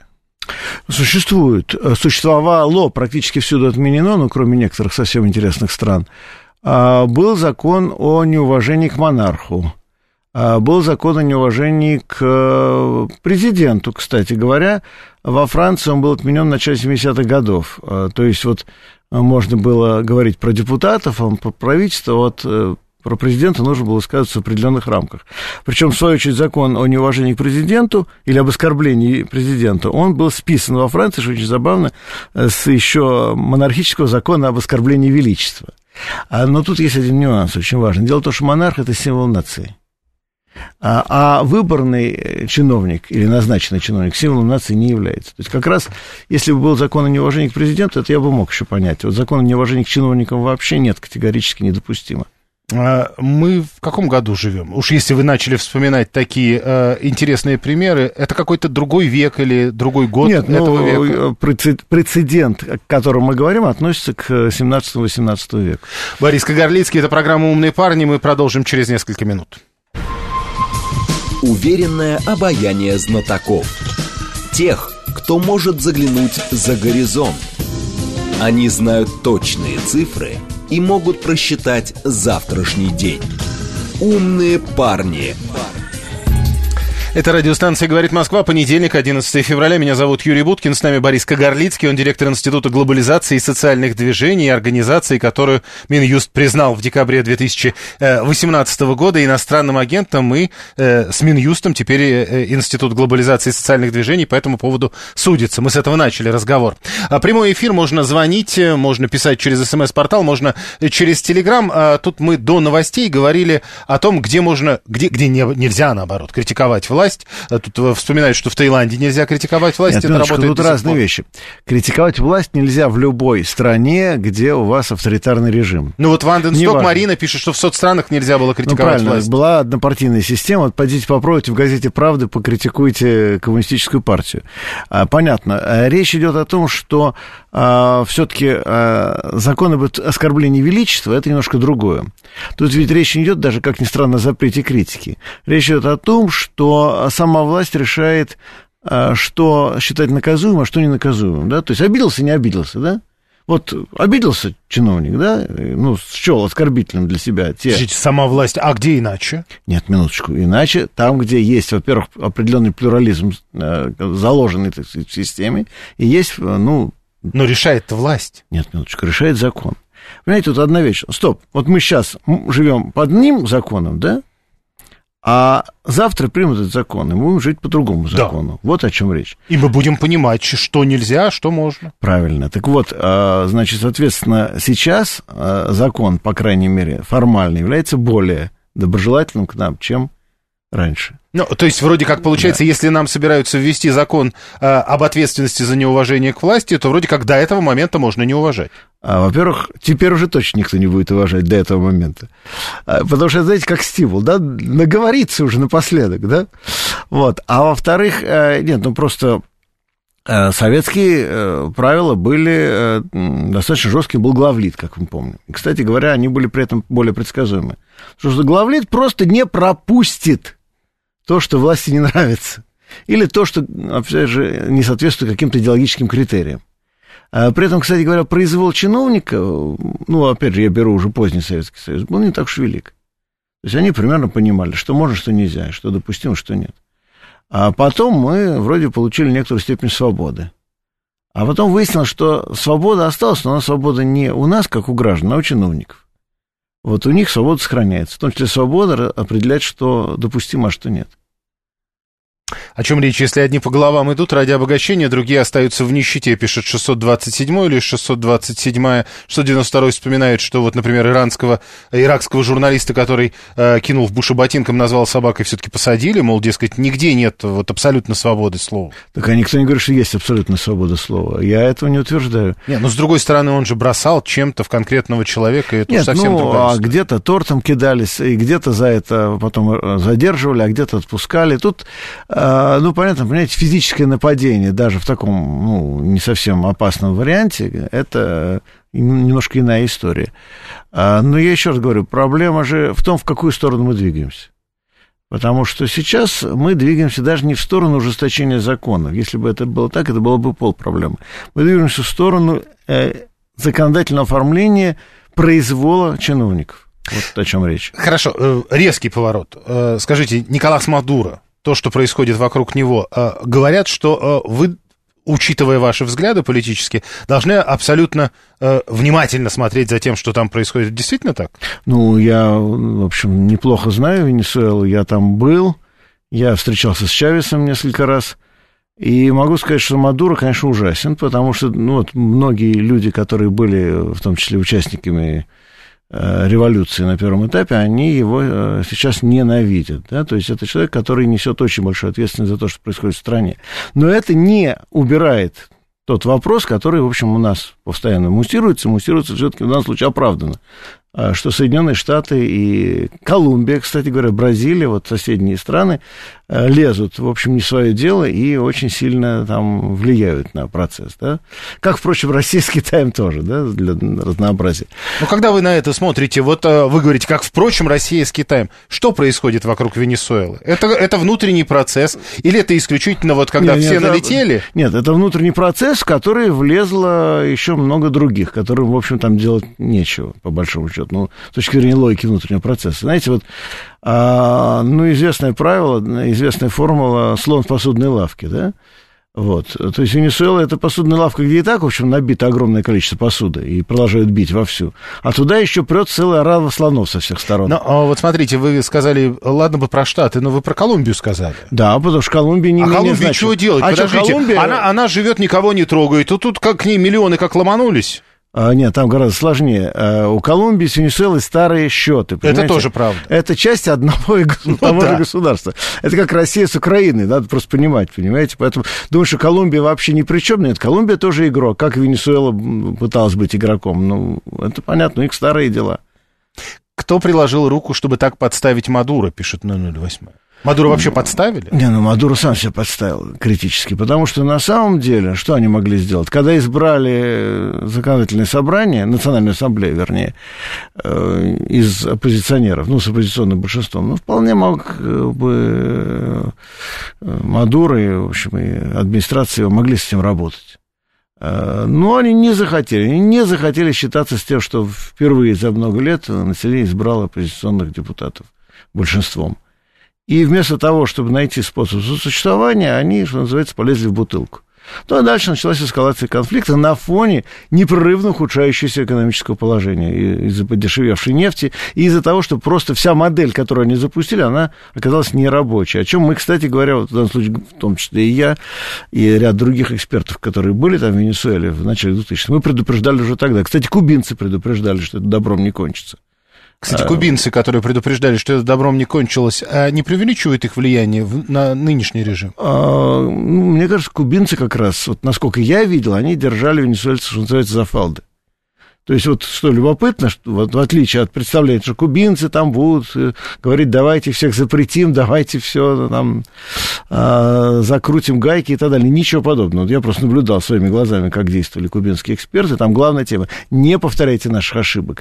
Speaker 3: Существует. Существовало, практически всюду отменено, ну, кроме некоторых совсем интересных стран. Был закон о неуважении к монарху. Был закон о неуважении к президенту, кстати говоря. Во Франции он был отменен в начале семидесятых годов. То есть вот можно было говорить про депутатов, а про правительство, вот... Про президента нужно было высказываться в определенных рамках. Причем, в свою очередь, закон о неуважении к президенту или об оскорблении президента, он был списан во Франции, что очень забавно, с еще монархического закона об оскорблении величества. Но тут есть один нюанс очень важный. Дело в том, что монарх – это символ нации. А, а выборный чиновник или назначенный чиновник символом нации не является. То есть как раз, если бы был закон о неуважении к президенту, это я бы мог еще понять. Вот закон о неуважении к чиновникам вообще нет, категорически недопустимо.
Speaker 2: Мы в каком году живем? Уж если вы начали вспоминать такие э, интересные примеры, это какой-то другой век или другой год
Speaker 3: Нет,
Speaker 2: этого
Speaker 3: ну,
Speaker 2: века?
Speaker 3: Прецедент, о котором мы говорим, относится к семнадцатому-восемнадцатому веку.
Speaker 2: Борис Кагарлицкий, это программа «Умные парни», мы продолжим через несколько минут.
Speaker 1: Уверенное обаяние знатоков. Тех, кто может заглянуть за горизонт. Они знают точные цифры и могут просчитать завтрашний день. Умные парни.
Speaker 2: Это радиостанция «Говорит Москва», понедельник, одиннадцатое февраля. Меня зовут Юрий Буткин, с нами Борис Кагарлицкий, он директор Института глобализации и социальных движений и организации, которую Минюст признал в декабре две тысячи восемнадцатого года иностранным агентом, и э, с Минюстом теперь э, Институт глобализации и социальных движений по этому поводу судится. Мы с этого начали разговор. А прямой эфир, можно звонить, можно писать через СМС-портал, можно через Телеграм. А тут мы до новостей говорили о том, где можно, где, где не, нельзя, наоборот, критиковать власть. Тут вспоминают, что в Таиланде нельзя критиковать власть.
Speaker 3: Нет,
Speaker 2: это
Speaker 3: минуточку,
Speaker 2: работает
Speaker 3: тут разные вещи. Критиковать власть нельзя в любой стране, где у вас авторитарный режим.
Speaker 2: Ну вот Ванденсток Марина пишет, что в соцстранах нельзя было критиковать
Speaker 3: ну, правильно,
Speaker 2: власть.
Speaker 3: Была однопартийная система. Вот пойдите попробуйте в газете «Правда», покритикуйте коммунистическую партию. А, понятно. Речь идет о том, что а, все-таки а, закон об оскорблении величества — это немножко другое. Тут ведь речь не идет даже, как ни странно, о запрете критики. Речь идет о том, что сама власть решает, что считать наказуемым, а что не наказуемым, да, то есть обиделся, не обиделся, да, вот обиделся чиновник, да, ну, счел оскорбительным для себя те...
Speaker 2: Слушайте, сама власть, а где иначе?
Speaker 3: Нет, минуточку, иначе там, где есть, во-первых, определенный плюрализм, заложенный, так сказать, в системе, и есть, ну...
Speaker 2: Но решает-то власть.
Speaker 3: Нет, минуточку, решает закон. Понимаете, тут одна вещь, стоп, вот мы сейчас живем под одним законом, да, а завтра примут этот закон, и мы будем жить по другому закону. Да. Вот о чем речь.
Speaker 2: И мы будем понимать, что нельзя, а что можно.
Speaker 3: Правильно. Так вот, значит, соответственно, сейчас закон, по крайней мере, формально является более доброжелательным к нам, чем раньше.
Speaker 2: Ну, то есть, вроде как получается, да. Если нам собираются ввести закон э, об ответственности за неуважение к власти, то вроде как до этого момента можно не уважать.
Speaker 3: А, во-первых, теперь уже точно никто не будет уважать до этого момента. А, потому что, знаете, как стимул, да, наговориться уже напоследок, да? Вот. А во-вторых, э, нет, ну просто э, советские э, правила были э, достаточно жесткие, был главлит, как мы помним. И, кстати говоря, они были при этом более предсказуемы. Потому что главлит просто не пропустит то, что власти не нравится, или то, что, опять же, не соответствует каким-то идеологическим критериям. А при этом, кстати говоря, произвол чиновника, ну, опять же, я беру уже поздний Советский Союз, был не так уж велик. То есть они примерно понимали, что можно, что нельзя, что допустимо, что нет. А потом мы вроде получили некоторую степень свободы. А потом выяснилось, что свобода осталась, но она свобода не у нас, как у граждан, а у чиновников. Вот у них свобода сохраняется, в том числе свобода определять, что допустимо, а что нет.
Speaker 2: О чем речь? Если одни по головам идут ради обогащения, другие остаются в нищете, пишет шестьсот двадцать седьмой или шестьсот двадцать седьмая. шестьсот девяносто второй вспоминает, что вот, например, иранского, иракского журналиста, который э, кинул в Буша ботинком, назвал собакой, все-таки посадили, мол, дескать, нигде нет вот абсолютно свободы слова.
Speaker 3: Так а никто не говорит, что есть абсолютная свобода слова. Я этого не утверждаю.
Speaker 2: Нет, но с другой стороны, он же бросал чем-то в конкретного человека, и это
Speaker 3: Нет,
Speaker 2: совсем
Speaker 3: ну,
Speaker 2: другая
Speaker 3: а
Speaker 2: история.
Speaker 3: где-то тортом кидались, и где-то за это потом задерживали, а где-то отпускали. Тут, э, ну, понятно, понимаете, физическое нападение даже в таком, ну, не совсем опасном варианте, это немножко иная история. Но я еще раз говорю, проблема же в том, в какую сторону мы двигаемся. Потому что сейчас мы двигаемся даже не в сторону ужесточения законов. Если бы это было так, это было бы полпроблемы. Мы двигаемся в сторону законодательного оформления произвола чиновников. Вот о чем речь.
Speaker 2: Хорошо, резкий поворот. Скажите, Николас Мадуро, то, что происходит вокруг него, говорят, что вы, учитывая ваши взгляды политические, должны абсолютно внимательно смотреть за тем, что там происходит. Действительно так?
Speaker 3: Ну, я, в общем, неплохо знаю Венесуэлу, я там был, я встречался с Чавесом несколько раз, и могу сказать, что Мадуро, конечно, ужасен, потому что, ну, вот многие люди, которые были, в том числе, участниками революции на первом этапе, они его сейчас ненавидят. Да? То есть это человек, который несет очень большую ответственность за то, что происходит в стране. Но это не убирает тот вопрос, который, в общем, у нас постоянно муссируется, муссируется все-таки в данном случае оправданно, что Соединенные Штаты и Колумбия, кстати говоря, Бразилия, вот соседние страны, лезут, в общем, не в свое дело и очень сильно там влияют на процесс, да? Как, впрочем, Россия с Китаем тоже, да, для разнообразия.
Speaker 2: Ну, когда вы на это смотрите, вот вы говорите, как, впрочем, Россия с Китаем, что происходит вокруг Венесуэлы? Это, это внутренний процесс или это исключительно вот когда нет, все нет, налетели?
Speaker 3: Нет, это внутренний процесс, в который влезло еще много других, которым, в общем, там делать нечего, по большому счету, ну, с точки зрения логики внутреннего процесса. Знаете, вот, а, ну, известное правило, известная формула «слон в посудной лавке», да? Вот. То есть Венесуэла — это посудная лавка, где и так, в общем, набито огромное количество посуды, и продолжают бить вовсю. А туда еще прет целая орава слонов со всех сторон.
Speaker 2: Ну, а вот смотрите, вы сказали, ладно бы про Штаты, но вы про Колумбию сказали.
Speaker 3: Да, потому что Колумбия не
Speaker 2: а
Speaker 3: менее
Speaker 2: Колумбия
Speaker 3: значит...
Speaker 2: чего делать?
Speaker 3: А
Speaker 2: Подождите,
Speaker 3: что, Колумбия...
Speaker 2: она, она живет, никого не трогает, и тут как к ней миллионы как ломанулись.
Speaker 3: А, нет, там гораздо сложнее. А, у Колумбии с Венесуэлой старые счеты.
Speaker 2: Это тоже правда.
Speaker 3: Это часть одного и ну, того да. же государства. Это как Россия с Украиной, надо просто понимать, понимаете? Поэтому думаю, что Колумбия вообще ни при чем. Нет, Колумбия тоже игрок. Как Венесуэла пыталась быть игроком? Ну, это понятно, их старые дела.
Speaker 2: Кто приложил руку, чтобы так подставить Мадуро, пишет ноль ноль восемь. Мадуро вообще подставили?
Speaker 3: Не, ну Мадуро сам себя подставил критически, потому что на самом деле, что они могли сделать? Когда избрали законодательное собрание, Национальную ассамблею, вернее, э, из оппозиционеров, ну, с оппозиционным большинством, ну, вполне мог бы Мадуро и, в общем, и администрация его могли с этим работать. Но они не захотели, они не захотели считаться с тем, что впервые за много лет население избрало оппозиционных депутатов большинством. И вместо того, чтобы найти способ сосуществования, они, что называется, полезли в бутылку. Ну, а дальше началась эскалация конфликта на фоне непрерывно ухудшающегося экономического положения из-за подешевевшей нефти и из-за того, что просто вся модель, которую они запустили, она оказалась нерабочей. О чем мы, кстати говоря, вот в данном случае, в том числе и я, и ряд других экспертов, которые были там в Венесуэле в начале двухтысячных, мы предупреждали уже тогда. Кстати, кубинцы предупреждали, что это добром не кончится.
Speaker 2: Кстати, кубинцы, которые предупреждали, что это добром не кончилось, а не преувеличивают их влияние на нынешний режим?
Speaker 3: А, ну, мне кажется, кубинцы как раз, вот насколько я видел, они держали венесуэльцев, что называется, за фалды. То есть, вот что любопытно, что, вот, в отличие от представления, что кубинцы там будут говорить, давайте всех запретим, давайте все там а, закрутим гайки и так далее. Ничего подобного. Вот я просто наблюдал своими глазами, как действовали кубинские эксперты. Там главная тема – не повторяйте наших ошибок.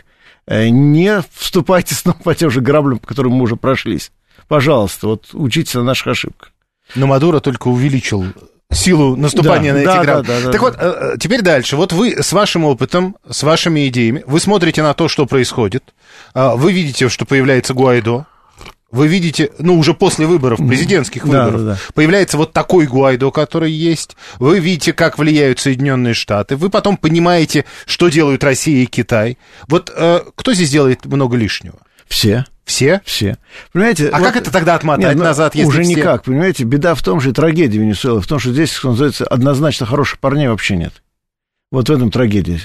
Speaker 3: Не вступайте снова по тем же граблям, по которым мы уже прошлись. Пожалуйста, вот учитесь на наших ошибках.
Speaker 2: Но Мадуро только увеличил силу наступания да, на
Speaker 3: да,
Speaker 2: эти грабли.
Speaker 3: Да, да,
Speaker 2: так
Speaker 3: да.
Speaker 2: вот, теперь дальше. Вот вы с вашим опытом, с вашими идеями, вы смотрите на то, что происходит. Вы видите, что появляется Гуайдо. Вы видите, ну, уже после выборов, президентских
Speaker 3: да,
Speaker 2: выборов,
Speaker 3: да, да.
Speaker 2: появляется вот такой Гуайдо, который есть. Вы видите, как влияют Соединенные Штаты. Вы потом понимаете, что делают Россия и Китай. Вот э, кто здесь делает много лишнего?
Speaker 3: Все.
Speaker 2: Все?
Speaker 3: Все. Понимаете,
Speaker 2: а
Speaker 3: вот,
Speaker 2: как это тогда отмотать
Speaker 3: нет,
Speaker 2: назад, если
Speaker 3: уже
Speaker 2: все...
Speaker 3: никак, понимаете, беда в том же, и трагедия Венесуэлы, в том, что здесь, что называется, однозначно хороших парней вообще нет. Вот в этом трагедия.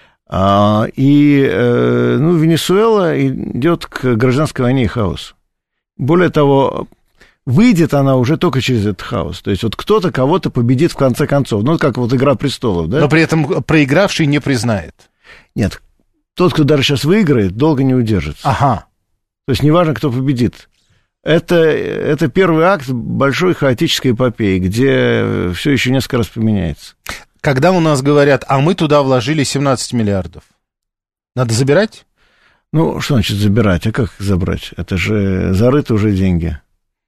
Speaker 3: А, и, э, ну, Венесуэла идет к гражданской войне и хаосу. Более того, выйдет она уже только через этот хаос. То есть вот кто-то кого-то победит в конце концов. Ну, как вот «Игра престолов», да?
Speaker 2: Но при этом проигравший не признает.
Speaker 3: Нет, тот, кто даже сейчас выиграет, долго не удержится.
Speaker 2: Ага.
Speaker 3: То есть неважно, кто победит. Это, это первый акт большой хаотической эпопеи, где все еще несколько раз поменяется.
Speaker 2: Когда у нас говорят, а мы туда вложили семнадцать миллиардов, надо забирать?
Speaker 3: Ну, что значит забирать? А как их забрать? Это же зарыты уже деньги.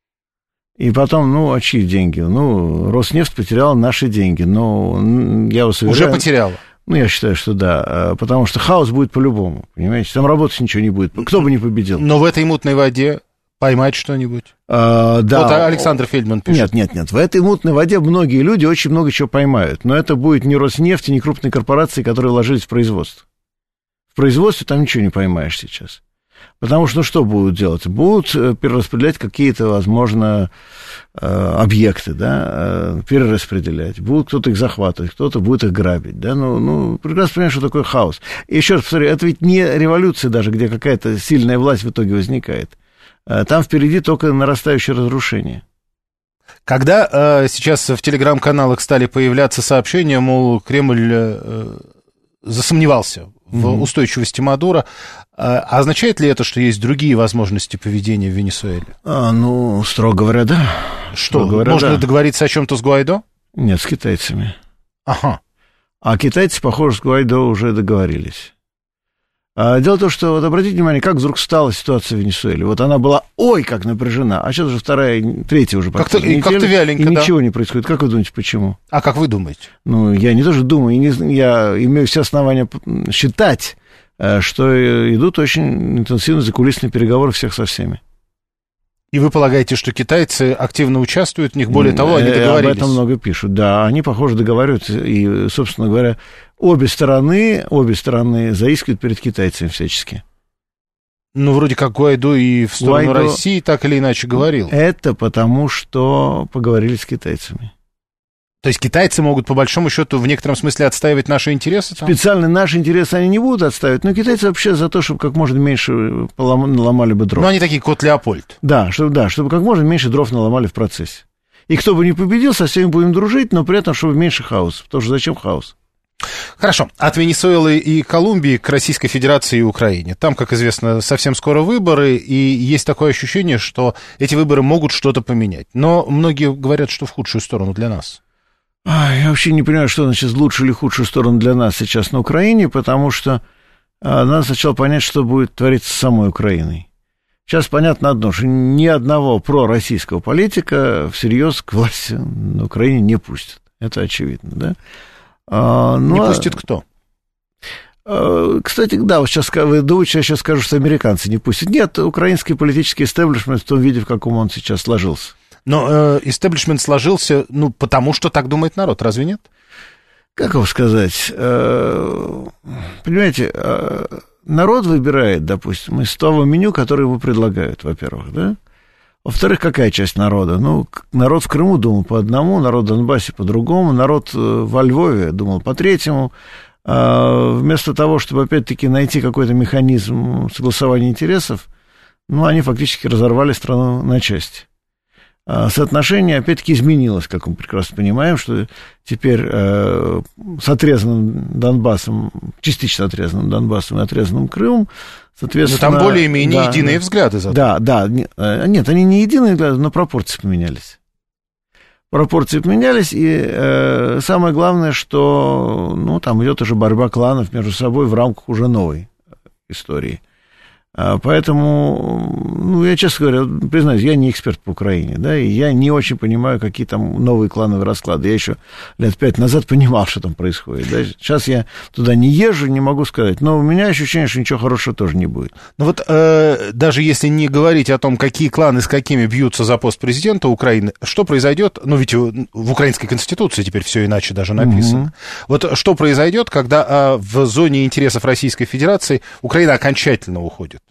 Speaker 3: И потом, ну, а чьи деньги? Ну, Роснефть потеряла наши деньги. Ну, я вас уверяю...
Speaker 2: Уже потеряла?
Speaker 3: Ну, я считаю, что да. Потому что хаос будет по-любому, понимаете? Там работать ничего не будет. Кто бы не победил.
Speaker 2: Но в этой мутной воде поймать что-нибудь?
Speaker 3: А, да.
Speaker 2: Вот Александр Фельдман пишет.
Speaker 3: Нет, нет, нет. В этой мутной воде многие люди очень много чего поймают. Но это будет не Роснефть, не крупные корпорации, которые вложились в производство. В производстве там ничего не поймаешь сейчас. Потому что, ну, что будут делать? Будут перераспределять какие-то, возможно, объекты, да, перераспределять. Будут кто-то их захватывать, кто-то будет их грабить, да, ну, ну, прекрасно понимаешь, что такое хаос. И еще раз повторю, это ведь не революция даже, где какая-то сильная власть в итоге возникает. Там впереди только нарастающее разрушение.
Speaker 2: Когда э, сейчас в телеграм-каналах стали появляться сообщения, мол, Кремль э, засомневался в mm-hmm. устойчивости Мадуро, э, означает ли это, что есть другие возможности поведения в Венесуэле?
Speaker 3: А, ну, строго говоря, да.
Speaker 2: Что,
Speaker 3: говоря,
Speaker 2: можно
Speaker 3: да.
Speaker 2: договориться о чем-то с Гуайдо?
Speaker 3: Нет, с китайцами.
Speaker 2: Ага.
Speaker 3: А китайцы, похоже, с Гуайдо уже договорились. А дело в том, что, вот обратите внимание, как вдруг стала ситуация в Венесуэле. Вот она была, ой, как напряжена, а сейчас уже вторая, третья уже
Speaker 2: как-то, неделя, как-то вяленько,
Speaker 3: и
Speaker 2: да?
Speaker 3: ничего не происходит. Как вы думаете, почему?
Speaker 2: А как вы думаете?
Speaker 3: Ну, я не тоже думаю, не, я имею все основания считать, что идут очень интенсивные закулисные переговоры всех со всеми.
Speaker 2: И вы полагаете, что китайцы активно участвуют в них? Более того, они договорились?
Speaker 3: Об этом много пишут, да. Они, похоже, договариваются. И, собственно говоря, обе стороны, обе стороны заискивают перед китайцами всячески.
Speaker 2: Ну, вроде как Гуайдо и в сторону
Speaker 3: Гуайдо...
Speaker 2: России так или иначе говорил.
Speaker 3: Это потому, что поговорили с китайцами.
Speaker 2: То есть китайцы могут, по большому счету, в некотором смысле отстаивать наши интересы? Там?
Speaker 3: Специально наши интересы они не будут отстаивать, но китайцы вообще за то, чтобы как можно меньше полом... наломали бы дров.
Speaker 2: Ну, они такие, кот Леопольд.
Speaker 3: Да, чтобы, да, чтобы как можно меньше дров наломали в процессе. И кто бы ни победил, со всеми будем дружить, но при этом, чтобы меньше хаоса. Потому что зачем хаос?
Speaker 2: Хорошо. От Венесуэлы и Колумбии к Российской Федерации и Украине. Там, как известно, совсем скоро выборы, и есть такое ощущение, что эти выборы могут что-то поменять. Но многие говорят, что в худшую сторону для нас.
Speaker 3: Я вообще не понимаю, что значит лучшую или худшую сторону для нас сейчас на Украине, потому что а, надо сначала понять, что будет твориться с самой Украиной. Сейчас понятно одно, что ни одного пророссийского политика всерьез к власти на Украине не пустят. Это очевидно, да? А, ну,
Speaker 2: не пустит кто?
Speaker 3: А, кстати, да, вот сейчас вы думаете, я сейчас скажу, что американцы не пустят. Нет, украинский политический истеблишмент в том виде, в каком он сейчас сложился.
Speaker 2: Но э, истеблишмент сложился, ну, потому что так думает народ, разве нет?
Speaker 3: Как вам сказать? Э, понимаете, э, народ выбирает, допустим, из того меню, которое ему предлагают, во-первых, да? Во-вторых, какая часть народа? Ну, народ в Крыму думал по одному, народ в Донбассе по другому, народ во Львове думал по третьему. Э, вместо того, чтобы, опять-таки, найти какой-то механизм согласования интересов, ну, они фактически разорвали страну на части. Соотношение, опять-таки, изменилось, как мы прекрасно понимаем, что теперь э, с отрезанным Донбассом, частично отрезанным Донбассом и отрезанным Крымом, соответственно...
Speaker 2: Но там более-менее
Speaker 3: да,
Speaker 2: единые взгляды. Зато.
Speaker 3: Да, да. Нет, они не единые взгляды, но пропорции поменялись. Пропорции поменялись, и э, самое главное, что ну, там идет уже борьба кланов между собой в рамках уже новой истории. Поэтому, ну, я, честно говоря, признаюсь, я не эксперт по Украине, да, и я не очень понимаю, какие там новые клановые расклады. Я еще лет пять назад понимал, что там происходит, да. Сейчас я туда не езжу, не могу сказать, но у меня ощущение, что ничего хорошего тоже не будет.
Speaker 2: Ну вот э, даже если не говорить о том, какие кланы с какими бьются за пост президента Украины, что произойдет, ну, ведь в украинской конституции теперь все иначе даже написано. Mm-hmm. Вот что произойдет, когда э, в зоне интересов Российской Федерации Украина окончательно уходит?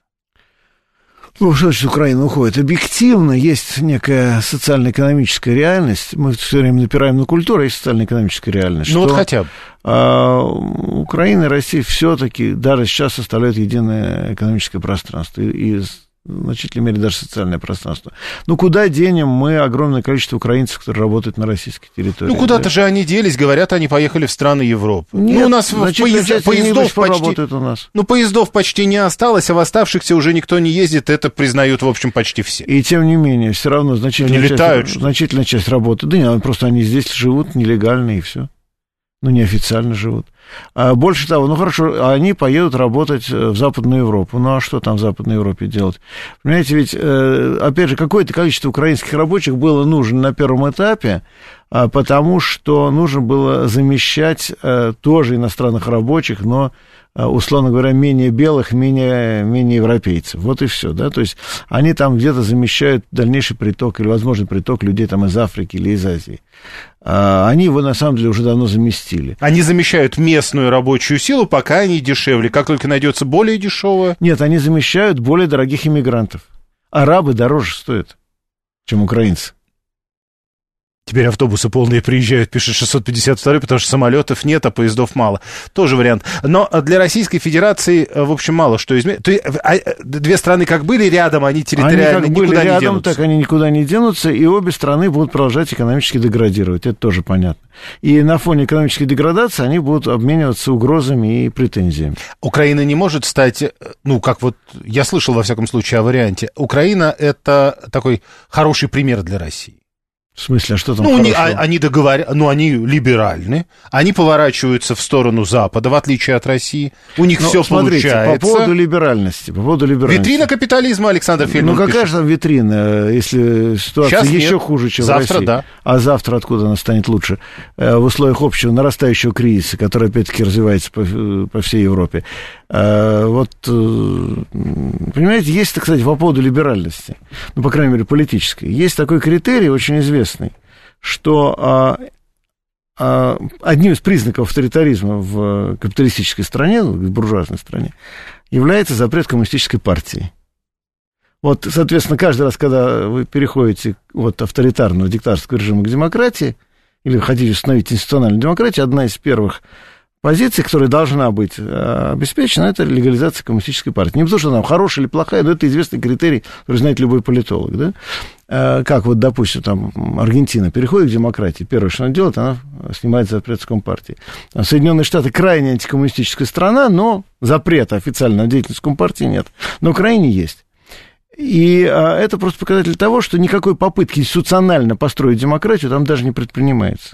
Speaker 3: Ну, что значит Украина уходит? Объективно есть некая социально-экономическая реальность. Мы все время напираем на культуру, а есть социально-экономическая реальность.
Speaker 2: Ну, вот хотя бы.
Speaker 3: А, Украина и Россия все-таки даже сейчас составляют единое экономическое пространство. И, и в значительной мере даже социальное пространство. Ну, куда денем мы огромное количество украинцев, которые работают на российской территории?
Speaker 2: Ну, куда-то
Speaker 3: да?
Speaker 2: же они делись, говорят, они поехали в страны Европы.
Speaker 3: Нет,
Speaker 2: ну, у нас поезд, поездов почти...
Speaker 3: у нас.
Speaker 2: Ну, поездов почти не осталось, а в оставшихся уже никто не ездит, это признают, в общем, почти все.
Speaker 3: И тем не менее, все равно значительная,
Speaker 2: не
Speaker 3: часть,
Speaker 2: летают,
Speaker 3: значительная часть работы. Да нет, просто они здесь живут нелегально, и все. Ну, неофициально живут. А больше того, ну, хорошо, они поедут работать в Западную Европу. Ну, а что там в Западной Европе делать? Понимаете, ведь, опять же, какое-то количество украинских рабочих было нужно на первом этапе, потому что нужно было замещать тоже иностранных рабочих, но, условно говоря, менее белых, менее, менее европейцев. Вот и все, да, то есть они там где-то замещают дальнейший приток или возможный приток людей там из Африки или из Азии. они его, на самом деле, уже давно заместили.
Speaker 2: Они замещают местную рабочую силу, пока они дешевле. Как только найдется более дешевая...
Speaker 3: Нет, они замещают более дорогих иммигрантов. Арабы дороже стоят, чем украинцы.
Speaker 2: Теперь автобусы полные приезжают, пишет шестьсот пятьдесят второй, потому что самолетов нет, а поездов мало. Тоже вариант. Но для Российской Федерации, в общем, мало что изменится. Две страны как были рядом, они территориально
Speaker 3: они как
Speaker 2: никуда
Speaker 3: были рядом,
Speaker 2: не денутся.
Speaker 3: Так они никуда не денутся, и обе страны будут продолжать экономически деградировать. Это тоже понятно. И на фоне экономической деградации они будут обмениваться угрозами и претензиями.
Speaker 2: Украина не может стать, ну, как вот я слышал, во всяком случае, о варианте. Украина — это такой хороший пример для России.
Speaker 3: В смысле, а что там
Speaker 2: ну, они,
Speaker 3: хорошего?
Speaker 2: они договор... ну, они либеральны, они поворачиваются в сторону Запада, в отличие от России. У них
Speaker 3: Но,
Speaker 2: все
Speaker 3: смотрите,
Speaker 2: получается.
Speaker 3: По поводу либеральности, по поводу либеральности.
Speaker 2: Витрина капитализма, Александр Фельдман
Speaker 3: Ну, какая же там витрина, если ситуация
Speaker 2: Сейчас
Speaker 3: еще
Speaker 2: нет.
Speaker 3: хуже, чем
Speaker 2: завтра,
Speaker 3: в России?
Speaker 2: Да.
Speaker 3: А завтра откуда она станет лучше? В условиях общего нарастающего кризиса, который, опять-таки, развивается по, по всей Европе. Вот, понимаете, есть, так сказать, по поводу либеральности, ну, по крайней мере, политической, есть такой критерий очень известный, что а, а, одним из признаков авторитаризма в капиталистической стране, в буржуазной стране, является запрет коммунистической партии. Вот, соответственно, каждый раз, когда вы переходите от авторитарного диктаторского режима к демократии, или хотите установить институциональную демократию, одна из первых позиция, которая должна быть обеспечена, это легализация коммунистической партии. Не потому, что она хорошая или плохая, но это известный критерий, который знает любой политолог. Да? Как вот, допустим, там Аргентина переходит к демократии, первое, что она делает, она снимает запрет с Компартии. Соединенные Штаты крайне антикоммунистическая страна, но запрета официально на деятельность Компартии нет. Но крайне есть. И это просто показатель того, что никакой попытки институционально построить демократию там даже не предпринимается.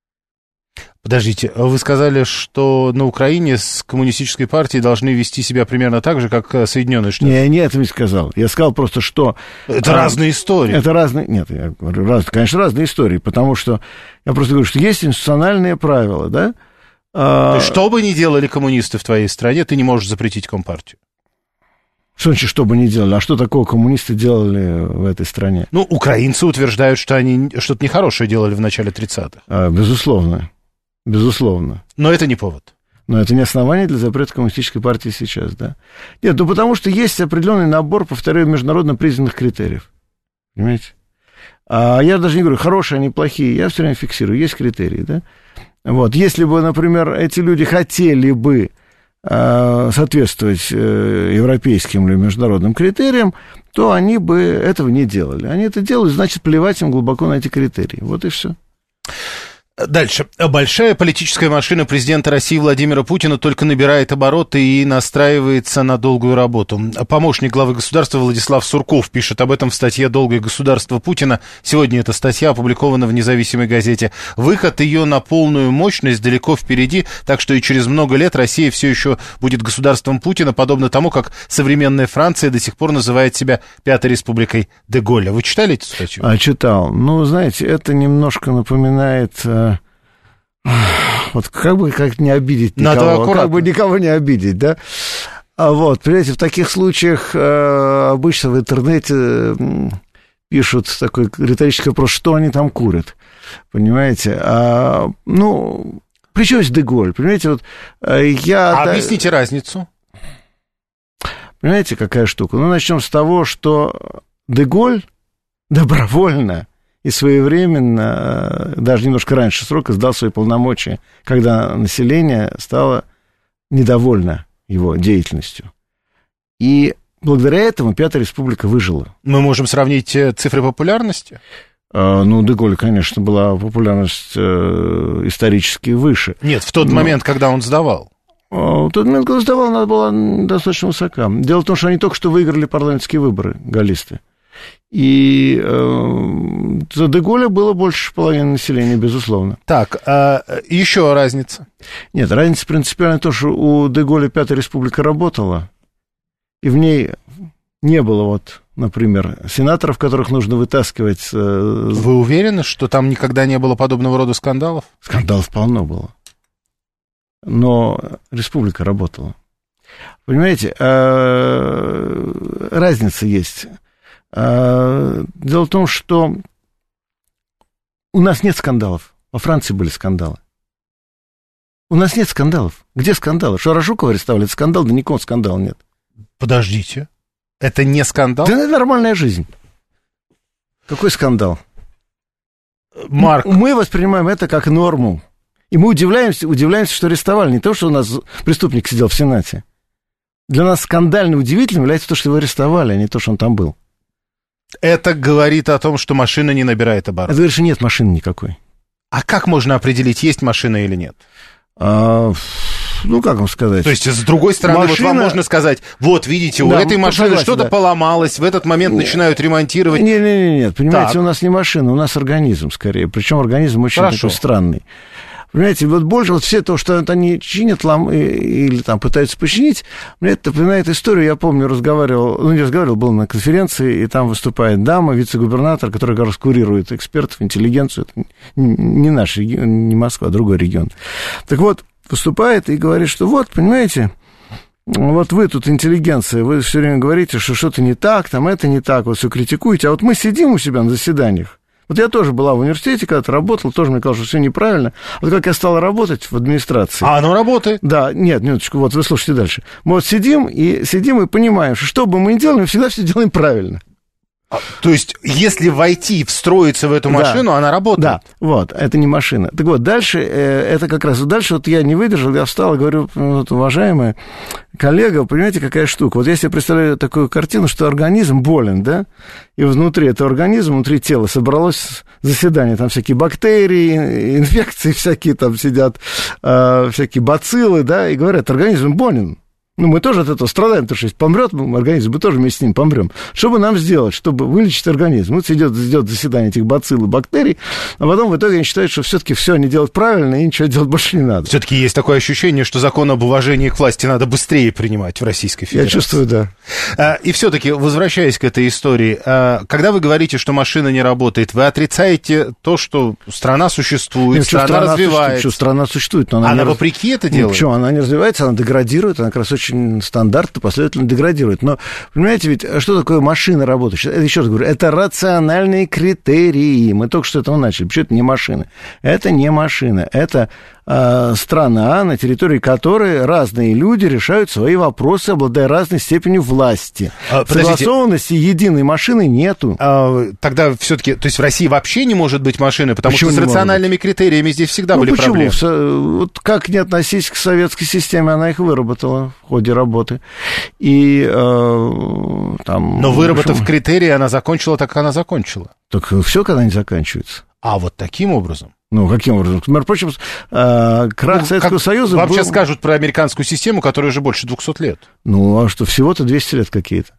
Speaker 2: Подождите, вы сказали, что на Украине с коммунистической партией должны вести себя примерно так же, как Соединенные Штаты.
Speaker 3: Не, не это не сказал. Я сказал просто, что...
Speaker 2: Это а, разные истории.
Speaker 3: Это разные... Нет, я говорю, раз, конечно, разные истории, потому что... Я просто говорю, что есть институциональные правила, да?
Speaker 2: То есть, что бы ни делали коммунисты в твоей стране, ты не можешь запретить Компартию.
Speaker 3: Что значит, что бы ни делали? А что такого коммунисты делали в этой стране?
Speaker 2: Ну, украинцы утверждают, что они что-то нехорошее делали в начале тридцатых.
Speaker 3: А, безусловно. Безусловно.
Speaker 2: Но это не повод.
Speaker 3: Но это не основание для запрета коммунистической партии сейчас, да? Нет, ну потому что есть определенный набор, повторяю, международно признанных критериев. Понимаете? А я даже не говорю, хорошие они, плохие, я все время фиксирую, есть критерии, да? Вот, если бы, например, эти люди хотели бы э, соответствовать э, европейским или международным критериям, то они бы этого не делали. Они это делают, значит, плевать им глубоко на эти критерии. Вот и все.
Speaker 2: Дальше. Большая политическая машина президента России Владимира Путина только набирает обороты и настраивается на долгую работу. Помощник главы государства Владислав Сурков пишет об этом в статье «Долгое государство Путина». Сегодня эта статья опубликована в независимой газете. Выход ее на полную мощность далеко впереди, так что и через много лет Россия все еще будет государством Путина, подобно тому, как современная Франция до сих пор называет себя Пятой Республикой де Голля. Вы читали эту статью?
Speaker 3: А, читал. Ну, знаете, это немножко напоминает... Вот как бы как не обидеть никого, как бы никого не обидеть, да? А вот, понимаете, в таких случаях э, обычно в интернете пишут такой риторический вопрос, что они там курят, понимаете? А, ну, при чем здесь де Голль, понимаете, вот я...
Speaker 2: А да, объясните разницу.
Speaker 3: Понимаете, какая штука? Ну, начнем с того, что де Голль добровольно и своевременно, даже немножко раньше срока, сдал свои полномочия, когда население стало недовольно его деятельностью. И благодаря этому Пятая Республика выжила.
Speaker 2: Мы можем сравнить цифры популярности?
Speaker 3: А, ну, де Голль, конечно, была популярность э, исторически выше.
Speaker 2: Нет, в тот Но... момент, когда он сдавал.
Speaker 3: В тот момент, когда сдавал, она была достаточно высока. Дело в том, что они только что выиграли парламентские выборы, галлисты. И э, за де Голля было больше половины населения, безусловно.
Speaker 2: Так, а еще разница?
Speaker 3: Нет, разница принципиальная то, что у де Голля Пятая Республика работала, и в ней не было, вот, например, сенаторов, которых нужно вытаскивать.
Speaker 2: Вы уверены, что там никогда не было подобного рода скандалов?
Speaker 3: Скандалов полно было. Но республика работала. Понимаете, разница есть. Дело в том, что у нас нет скандалов. Во Франции были скандалы. У нас нет скандалов. Где скандалы? Что, Рожукова арестовали? Это скандал? Да никакого скандала нет.
Speaker 2: Подождите. Это не скандал?
Speaker 3: Да это нормальная жизнь. Какой скандал?
Speaker 2: Марк.
Speaker 3: Мы воспринимаем это как норму. И мы удивляемся, удивляемся, что арестовали. Не то, что у нас преступник сидел в Сенате. Для нас скандально удивительным является то, что его арестовали, а не то, что он там был.
Speaker 2: Это говорит о том, что машина не набирает оборот.
Speaker 3: Это говорит, что нет машины никакой.
Speaker 2: А как можно определить, есть машина или нет?
Speaker 3: А, ну, как вам сказать?
Speaker 2: То есть, с другой стороны, машина... вот вам можно сказать, вот, видите, у да, этой машины согласен, что-то да. поломалось, в этот момент нет. начинают ремонтировать.
Speaker 3: Нет, нет, нет, понимаете, так. у нас не машина, у нас организм, скорее. Причем организм очень такой странный. Понимаете, вот больше, вот все то, что они чинят лом, или там пытаются починить, мне это напоминает историю, я помню, разговаривал, ну, не разговаривал, был на конференции, и там выступает дама, вице-губернатор, который как раз курирует экспертов, интеллигенцию, это не наш регион, не Москва, а другой регион. Так вот, выступает и говорит, что вот, понимаете, вот вы тут интеллигенция, вы все время говорите, что что-то не так, там это не так, вот все критикуете, а вот мы сидим у себя на заседаниях. Вот я тоже была в университете, когда-то работал, тоже мне казалось, что все неправильно. Вот как я стал работать в администрации...
Speaker 2: А оно работает?
Speaker 3: Да, нет, минуточку, вот вы слушайте дальше. Мы вот сидим и сидим и понимаем, что что бы мы ни делали, мы всегда все делаем правильно.
Speaker 2: А, то есть, если войти, встроиться в эту машину, да, она работает?
Speaker 3: Да, вот, это не машина. Так вот, дальше, э, это как раз, дальше вот я не выдержал, я встал и говорю, вот, уважаемая коллега, понимаете, какая штука? Вот я себе представляю такую картину, что организм болен, да, и внутри этого организма, внутри тела собралось заседание, там всякие бактерии, инфекции всякие там сидят, э, всякие бациллы, да, и говорят, организм болен. Ну, мы тоже от этого страдаем, потому что если помрет организм, мы тоже вместе с ним помрем. Что бы нам сделать, чтобы вылечить организм? Вот идет, идет заседание этих бацилл и бактерий, а потом в итоге они считают, что все-таки все они делают правильно, и ничего делать больше не надо.
Speaker 2: Все-таки есть такое ощущение, что закон об уважении к власти надо быстрее принимать в Российской Федерации.
Speaker 3: Я чувствую, да.
Speaker 2: И все-таки, возвращаясь к этой истории, когда вы говорите, что машина не работает, вы отрицаете то, что страна существует, Нет, страна, страна развивается.
Speaker 3: Что страна существует, но она,
Speaker 2: она
Speaker 3: не
Speaker 2: вопреки
Speaker 3: раз...
Speaker 2: это делает?
Speaker 3: Почему? Она не развивается, она деградирует, она как раз очень стандарты последовательно деградируют. Но, понимаете, ведь что такое машина работающая? Это, еще раз говорю, это рациональные критерии. Мы только что этого начали. Почему это не машина? Это не машина. Это э, страна, на территории которой разные люди решают свои вопросы, обладая разной степенью власти. А, согласованности единой машины нету.
Speaker 2: А, тогда все-таки, то есть в России вообще не может быть машины, потому почему что с рациональными критериями здесь всегда ну, были
Speaker 3: почему?
Speaker 2: проблемы.
Speaker 3: Вот как не относись к советской системе, она их выработала в ходе работы. И э, там...
Speaker 2: Но выработав почему? критерии, она закончила так, как она закончила.
Speaker 3: Так все когда-нибудь заканчивается.
Speaker 2: А вот таким образом?
Speaker 3: Ну, каким образом? Между прочим, э, крах ну, Советского Союза
Speaker 2: Вам
Speaker 3: был...
Speaker 2: сейчас скажут про американскую систему, которая уже больше двухсот лет.
Speaker 3: Ну, а что, всего-то двести лет какие-то.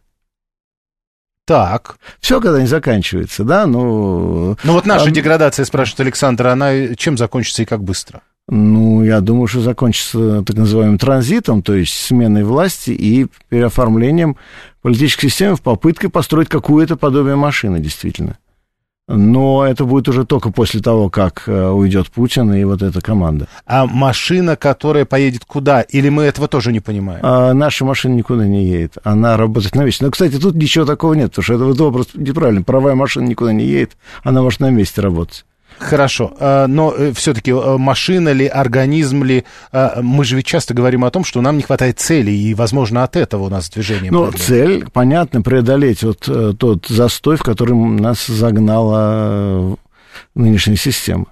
Speaker 2: Так.
Speaker 3: Все когда-нибудь заканчивается, да? Ну,
Speaker 2: ну вот наша
Speaker 3: а...
Speaker 2: деградация, спрашивает Александр, она чем закончится и как быстро?
Speaker 3: Ну, я думаю, что закончится так называемым транзитом, то есть сменой власти и переоформлением политической системы в попытке построить какое-то подобие машины, действительно. Но это будет уже только после того, как уйдет Путин и вот эта команда.
Speaker 2: А машина, которая поедет куда? Или мы этого тоже не понимаем?
Speaker 3: А наша машина никуда не едет. Она работает на месте. Но, кстати, тут ничего такого нет, потому что это вот вопрос неправильный. Правая машина никуда не едет, она может на месте работать.
Speaker 2: Хорошо, но все-таки машина ли, организм ли, мы же ведь часто говорим о том, что нам не хватает цели, и, возможно, от этого у нас движение.
Speaker 3: Ну, цель, понятно, преодолеть вот тот застой, в который нас загнала нынешняя система.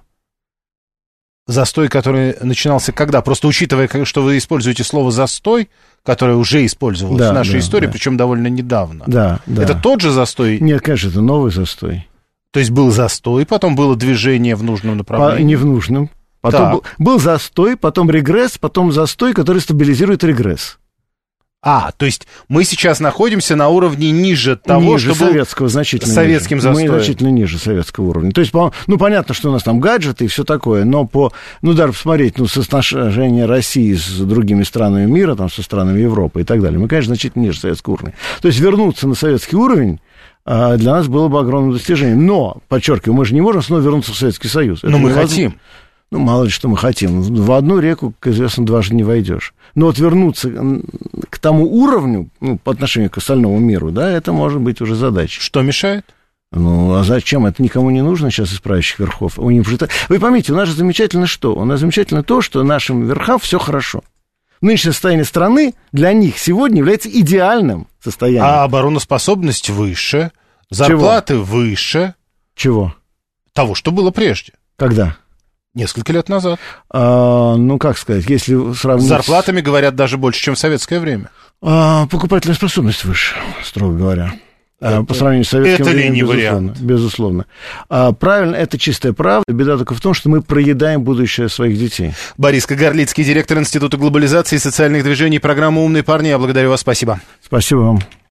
Speaker 2: Застой, который начинался когда? Просто учитывая, что вы используете слово «застой», которое уже использовалось да, в нашей да, истории, да. причем довольно недавно.
Speaker 3: Да, да.
Speaker 2: Это тот же застой?
Speaker 3: Нет, конечно, это новый застой.
Speaker 2: То есть был застой, потом было движение в нужном направлении?
Speaker 3: По, не в нужном. Потом был, был застой, потом регресс, потом застой, который стабилизирует регресс.
Speaker 2: А, то есть мы сейчас находимся на уровне ниже того,
Speaker 3: ниже
Speaker 2: что
Speaker 3: советского, был значительно
Speaker 2: советским
Speaker 3: ниже.
Speaker 2: застоем.
Speaker 3: Мы значительно ниже советского уровня. То есть, по, ну, понятно, что у нас там гаджеты и все такое, но по, ну, даже посмотреть, ну, соотношение России с другими странами мира, там, со странами Европы и так далее, мы, конечно, значительно ниже советского уровня. То есть вернуться на советский уровень для нас было бы огромным достижением. Но, подчеркиваю, мы же не можем снова вернуться в Советский Союз.
Speaker 2: Но мы хотим.
Speaker 3: Ну, мало ли, что мы хотим. В одну реку, как известно, дважды не войдешь. Но вот вернуться к тому уровню, ну, по отношению к остальному миру, да, это может быть уже задача.
Speaker 2: Что мешает?
Speaker 3: Ну, а зачем? Это никому не нужно сейчас из правящих верхов. У них... Вы поймите, у нас же замечательно что? У нас замечательно то, что нашим верхам все хорошо. Нынешнее состояние страны для них сегодня является идеальным состоянием.
Speaker 2: А обороноспособность выше, зарплаты Чего? выше.
Speaker 3: Чего?
Speaker 2: Того, что было прежде.
Speaker 3: Когда?
Speaker 2: Несколько лет назад.
Speaker 3: А, ну, как сказать, если сравнить...
Speaker 2: С зарплатами, говорят, даже больше, чем в советское время.
Speaker 3: А, покупательная способность выше, строго говоря. Это, по сравнению с советским
Speaker 2: это
Speaker 3: временем,
Speaker 2: ли не
Speaker 3: безусловно.
Speaker 2: вариант?
Speaker 3: Безусловно. А, правильно, это чистая правда. Беда только в том, что мы проедаем будущее своих детей.
Speaker 2: Борис Кагарлицкий, директор Института глобализации и социальных движений, программа «Умные парни». Я благодарю вас. Спасибо.
Speaker 3: Спасибо вам.